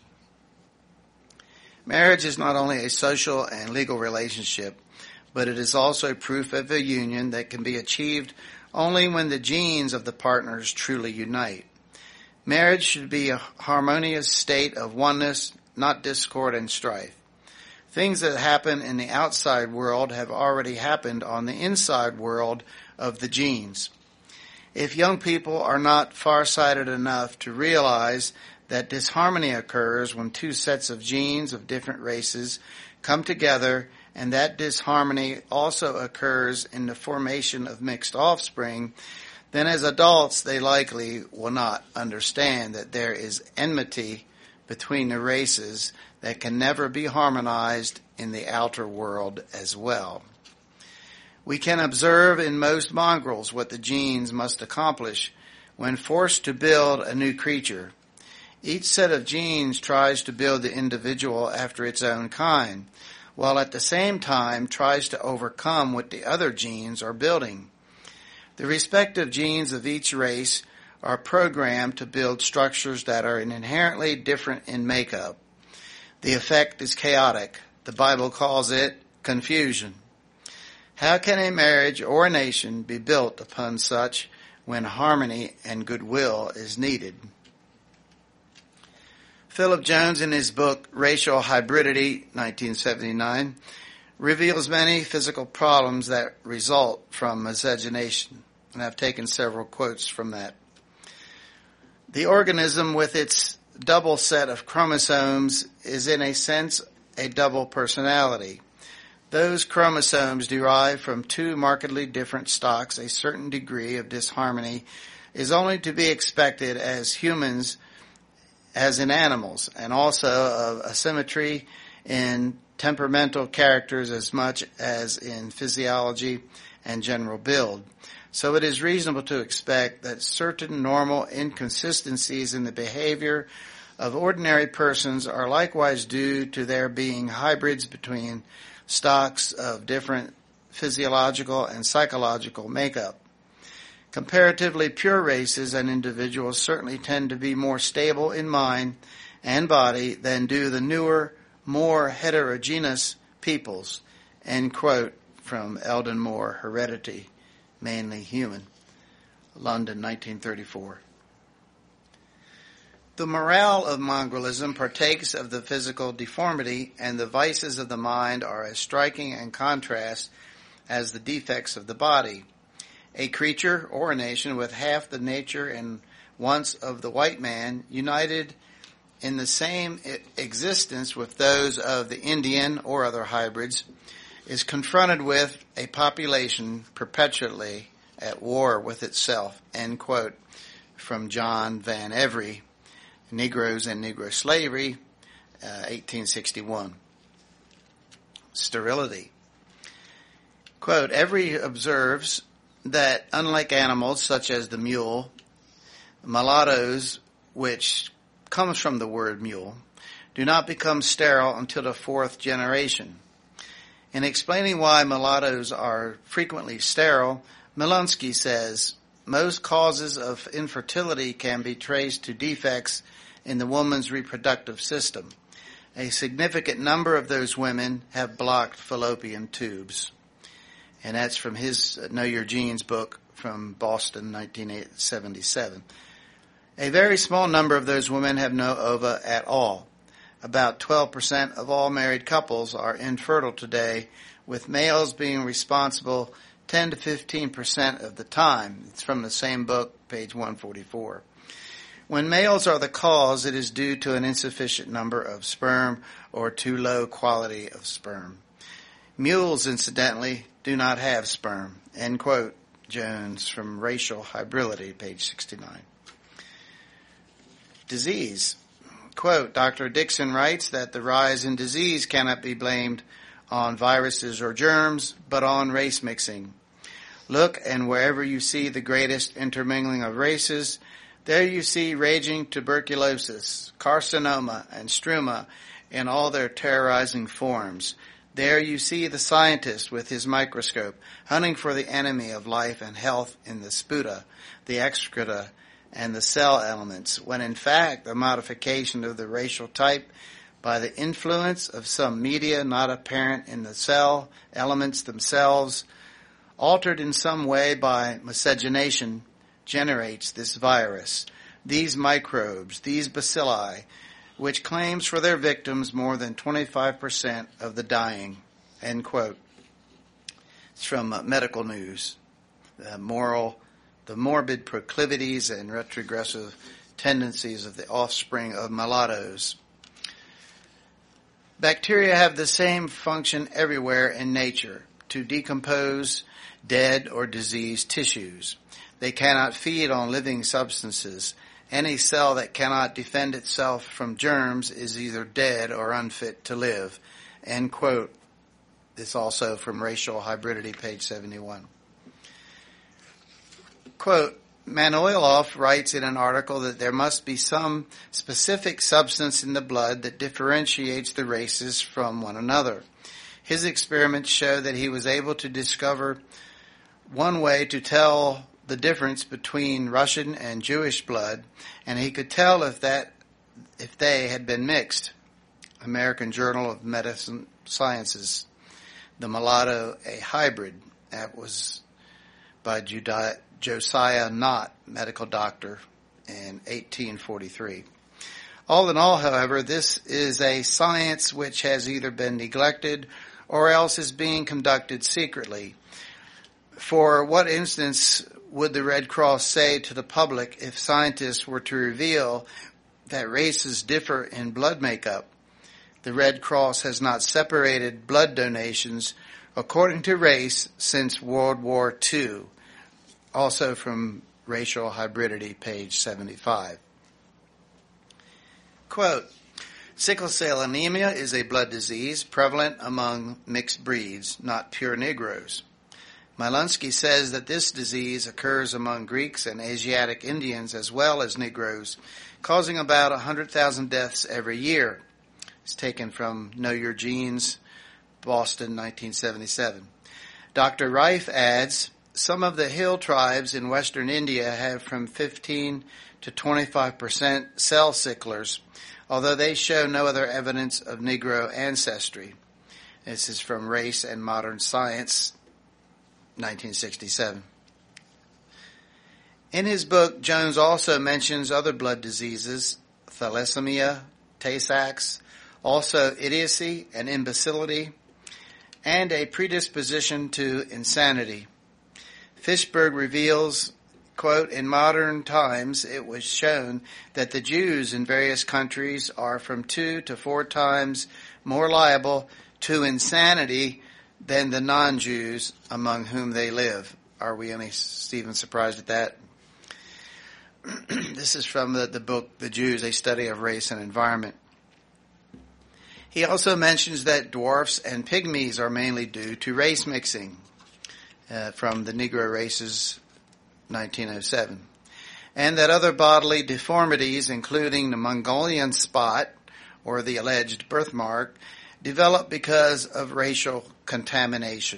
S1: Marriage is not only a social and legal relationship, but it is also proof of a union that can be achieved only when the genes of the partners truly unite. Marriage should be a harmonious state of oneness, not discord and strife. Things that happen in the outside world have already happened on the inside world of the genes. If young people are not far-sighted enough to realize that disharmony occurs when two sets of genes of different races come together, and that disharmony also occurs in the formation of mixed offspring, then as adults they likely will not understand that there is enmity between the races that can never be harmonized in the outer world as well. We can observe in most mongrels what the genes must accomplish when forced to build a new creature. Each set of genes tries to build the individual after its own kind, while at the same time tries to overcome what the other genes are building. The respective genes of each race are programmed to build structures that are inherently different in makeup. The effect is chaotic. The Bible calls it confusion. How can a marriage or a nation be built upon such when harmony and goodwill is needed. Philip Jones, in his book Racial Hybridity, nineteen seventy-nine, reveals many physical problems that result from miscegenation, and I've taken several quotes from that. The organism with its double set of chromosomes is in a sense a double personality. Those chromosomes derive from two markedly different stocks. A certain degree of disharmony is only to be expected as humans as in animals, and also of asymmetry in temperamental characters as much as in physiology and general build. So it is reasonable to expect that certain normal inconsistencies in the behavior of ordinary persons are likewise due to their being hybrids between stocks of different physiological and psychological makeup. Comparatively pure races and individuals certainly tend to be more stable in mind and body than do the newer, more heterogeneous peoples. End quote from Eldon Moore, Heredity, Mainly Human, London, nineteen thirty-four. The morale of mongralism partakes of the physical deformity, and the vices of the mind are as striking in contrast as the defects of the body. A creature or a nation with half the nature and wants of the white man, united in the same existence with those of the Indian or other hybrids, is confronted with a population perpetually at war with itself. End quote from John Van Every, Negroes and Negro Slavery, uh, eighteen sixty-one. Sterility. Quote, Every observes that unlike animals such as the mule, mulattoes, which comes from the word mule, do not become sterile until the fourth generation. In explaining why mulattoes are frequently sterile, Milunsky says, most causes of infertility can be traced to defects in the woman's reproductive system. A significant number of those women have blocked fallopian tubes. And that's from his Know Your Genes book from Boston, nineteen seventy-seven. A very small number of those women have no ova at all. About twelve percent of all married couples are infertile today, with males being responsible ten to fifteen percent of the time. It's from the same book, page one forty-four. When males are the cause, it is due to an insufficient number of sperm or too low quality of sperm. Mules, incidentally, do not have sperm. End quote. Jones from Racial Hybridity, page sixty-nine. Disease. Quote, Doctor Dixon writes that the rise in disease cannot be blamed on viruses or germs, but on race mixing. Look, and wherever you see the greatest intermingling of races, there you see raging tuberculosis, carcinoma, and struma in all their terrorizing forms. There you see the scientist with his microscope hunting for the enemy of life and health in the sputa, the excreta, and the cell elements, when in fact a modification of the racial type by the influence of some media not apparent in the cell elements themselves, altered in some way by miscegenation, generates this virus, these microbes, these bacilli, which claims for their victims more than twenty-five percent of the dying. End quote. It's from uh, Medical News. The moral, the morbid proclivities and retrogressive tendencies of the offspring of mulattoes. Bacteria have the same function everywhere in nature, to decompose dead or diseased tissues. They cannot feed on living substances. Any cell that cannot defend itself from germs is either dead or unfit to live. End quote. This also from Racial Hybridity, page seventy-one. Quote, Manoilov writes in an article that there must be some specific substance in the blood that differentiates the races from one another. His experiments show that he was able to discover one way to tell the difference between Russian and Jewish blood, and he could tell if that if they had been mixed. American Journal of Medicine Sciences. The mulatto, a hybrid. That was by Judi- Josiah Knott, medical doctor, in eighteen forty-three. All in all, however, this is a science which has either been neglected or else is being conducted secretly. For what instance would the Red Cross say to the public if scientists were to reveal that races differ in blood makeup? The Red Cross has not separated blood donations according to race since World War Two. Also from Racial Hybridity, page seventy-five. Quote, sickle cell anemia is a blood disease prevalent among mixed breeds, not pure Negroes. Malunsky says that this disease occurs among Greeks and Asiatic Indians as well as Negroes, causing about one hundred thousand deaths every year. It's taken from Know Your Genes, Boston, nineteen seventy-seven. Doctor Rife adds, some of the hill tribes in western India have from fifteen to twenty-five percent cell sicklers, although they show no other evidence of Negro ancestry. This is from Race and Modern Science, nineteen sixty-seven. In his book, Jones also mentions other blood diseases, thalassemia, Tay-Sachs, also idiocy and imbecility, and a predisposition to insanity. Fishberg reveals, quote, in modern times it was shown that the Jews in various countries are from two to four times more liable to insanity than the non-Jews among whom they live. Are we any, Stephen, surprised at that? This is from the, the book, The Jews, A Study of Race and Environment. He also mentions that dwarfs and pygmies are mainly due to race mixing, uh, from the Negro Races, nineteen oh seven. And that other bodily deformities, including the Mongolian spot, or the alleged birthmark, develop because of racial contamination.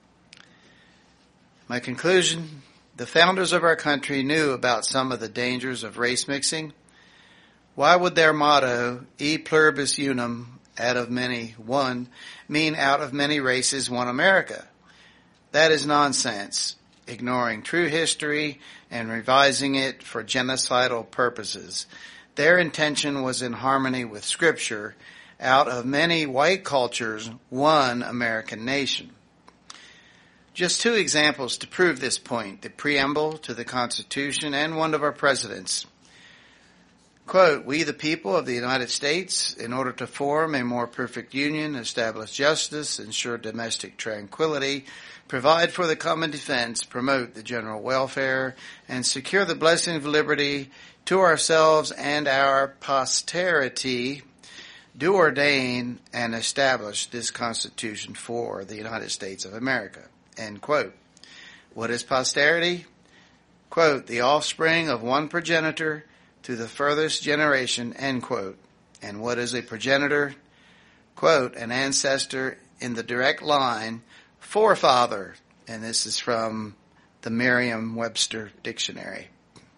S1: My conclusion, the founders of our country knew about some of the dangers of race mixing. Why would their motto, E pluribus unum, out of many, one, mean out of many races, one America? That is nonsense, ignoring true history and revising it for genocidal purposes. Their intention was in harmony with Scripture, out of many white cultures, one American nation. Just two examples to prove this point, the preamble to the Constitution and one of our presidents. Quote, we the people of the United States, in order to form a more perfect union, establish justice, ensure domestic tranquility, provide for the common defense, promote the general welfare, and secure the blessing of liberty to ourselves and our posterity, do ordain and establish this Constitution for the United States of America. End quote. What is posterity? Quote, the offspring of one progenitor to the furthest generation, end quote. And what is a progenitor? Quote, an ancestor in the direct line, forefather. And this is from the Merriam-Webster Dictionary.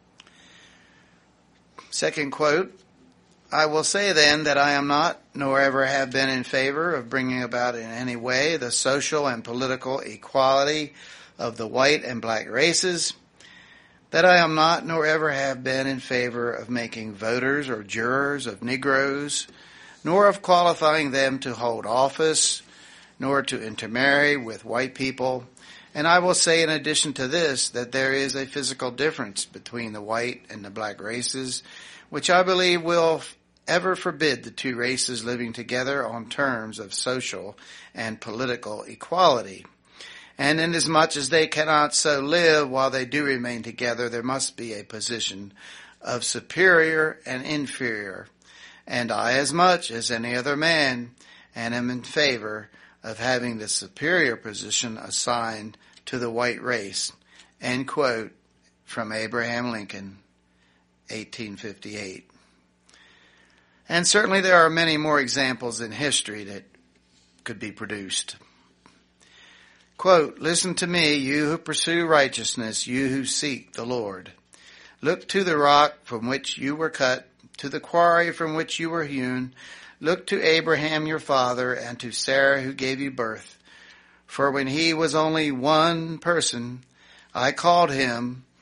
S1: Second quote, I will say then that I am not, nor ever have been in favor of bringing about in any way the social and political equality of the white and black races, that I am not, nor ever have been in favor of making voters or jurors of Negroes, nor of qualifying them to hold office, nor to intermarry with white people. And I will say in addition to this that there is a physical difference between the white and the black races, which I believe will ever forbid the two races living together on terms of social and political equality. And inasmuch as they cannot so live while they do remain together, there must be a position of superior and inferior. And I, as much as any other man, and am in favor of having the superior position assigned to the white race. End quote from Abraham Lincoln, eighteen fifty-eight. And certainly there are many more examples in history that could be produced. Quote, listen to me, you who pursue righteousness, you who seek the Lord. Look to the rock from which you were cut, to the quarry from which you were hewn. Look to Abraham your father and to Sarah who gave you birth. For when he was only one person, I called him,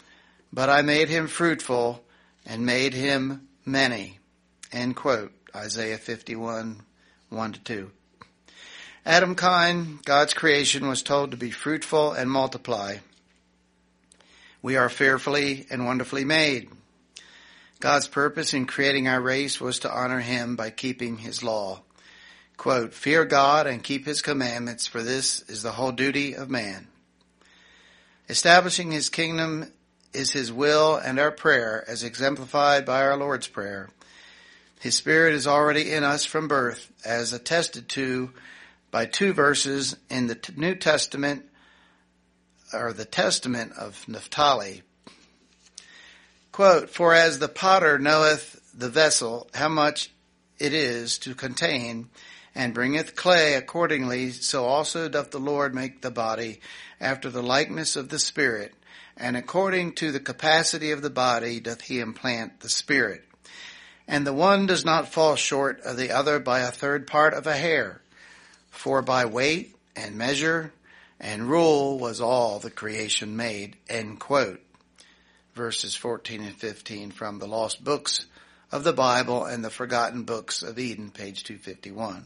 S1: but I made him fruitful and made him many. End quote. Isaiah fifty-one, one to two. Adamkind, God's creation, was told to be fruitful and multiply. We are fearfully and wonderfully made. God's purpose in creating our race was to honor him by keeping his law. Quote, fear God and keep his commandments, for this is the whole duty of man. Establishing his kingdom is his will and our prayer, as exemplified by our Lord's Prayer. His Spirit is already in us from birth, as attested to by two verses in the New Testament, or the Testament of Naphtali. Quote, for as the potter knoweth the vessel, how much it is to contain, and bringeth clay accordingly, so also doth the Lord make the body after the likeness of the Spirit, and according to the capacity of the body doth he implant the Spirit. And the one does not fall short of the other by a third part of a hair, for by weight and measure and rule was all the creation made. End quote. Verses fourteen and fifteen from the Lost Books of the Bible and the Forgotten Books of Eden, page two fifty-one.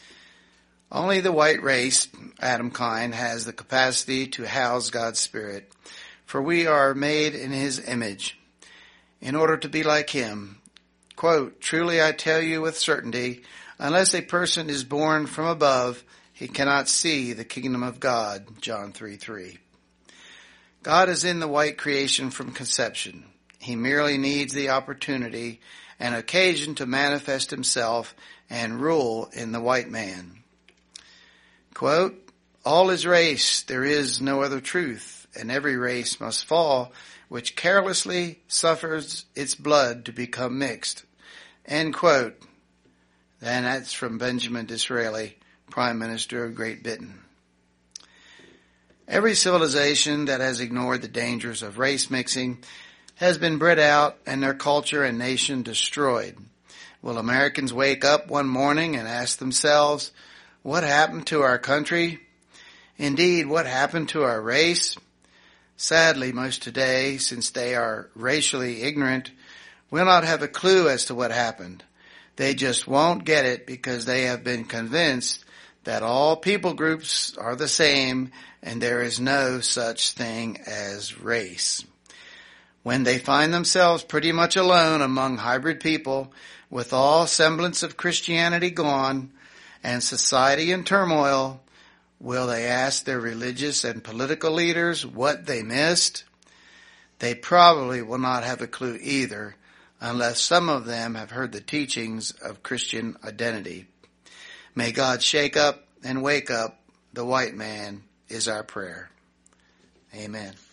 S1: Only the white race, Adamkind, has the capacity to house God's Spirit, for we are made in his image, in order to be like him. Quote, truly I tell you with certainty, unless a person is born from above, he cannot see the kingdom of God. John three three. God is in the white creation from conception. He merely needs the opportunity and occasion to manifest himself and rule in the white man. Quote, all is race, there is no other truth, and every race must fall, which carelessly suffers its blood to become mixed. End quote. And that's from Benjamin Disraeli, Prime Minister of Great Britain. Every civilization that has ignored the dangers of race mixing has been bred out and their culture and nation destroyed. Will Americans wake up one morning and ask themselves, what happened to our country? Indeed, what happened to our race? Sadly, most today, since they are racially ignorant, will not have a clue as to what happened. They just won't get it because they have been convinced that all people groups are the same and there is no such thing as race. When they find themselves pretty much alone among hybrid people, with all semblance of Christianity gone and society in turmoil, will they ask their religious and political leaders what they missed? They probably will not have a clue either, unless some of them have heard the teachings of Christian identity. May God shake up and wake up the white man is our prayer. Amen.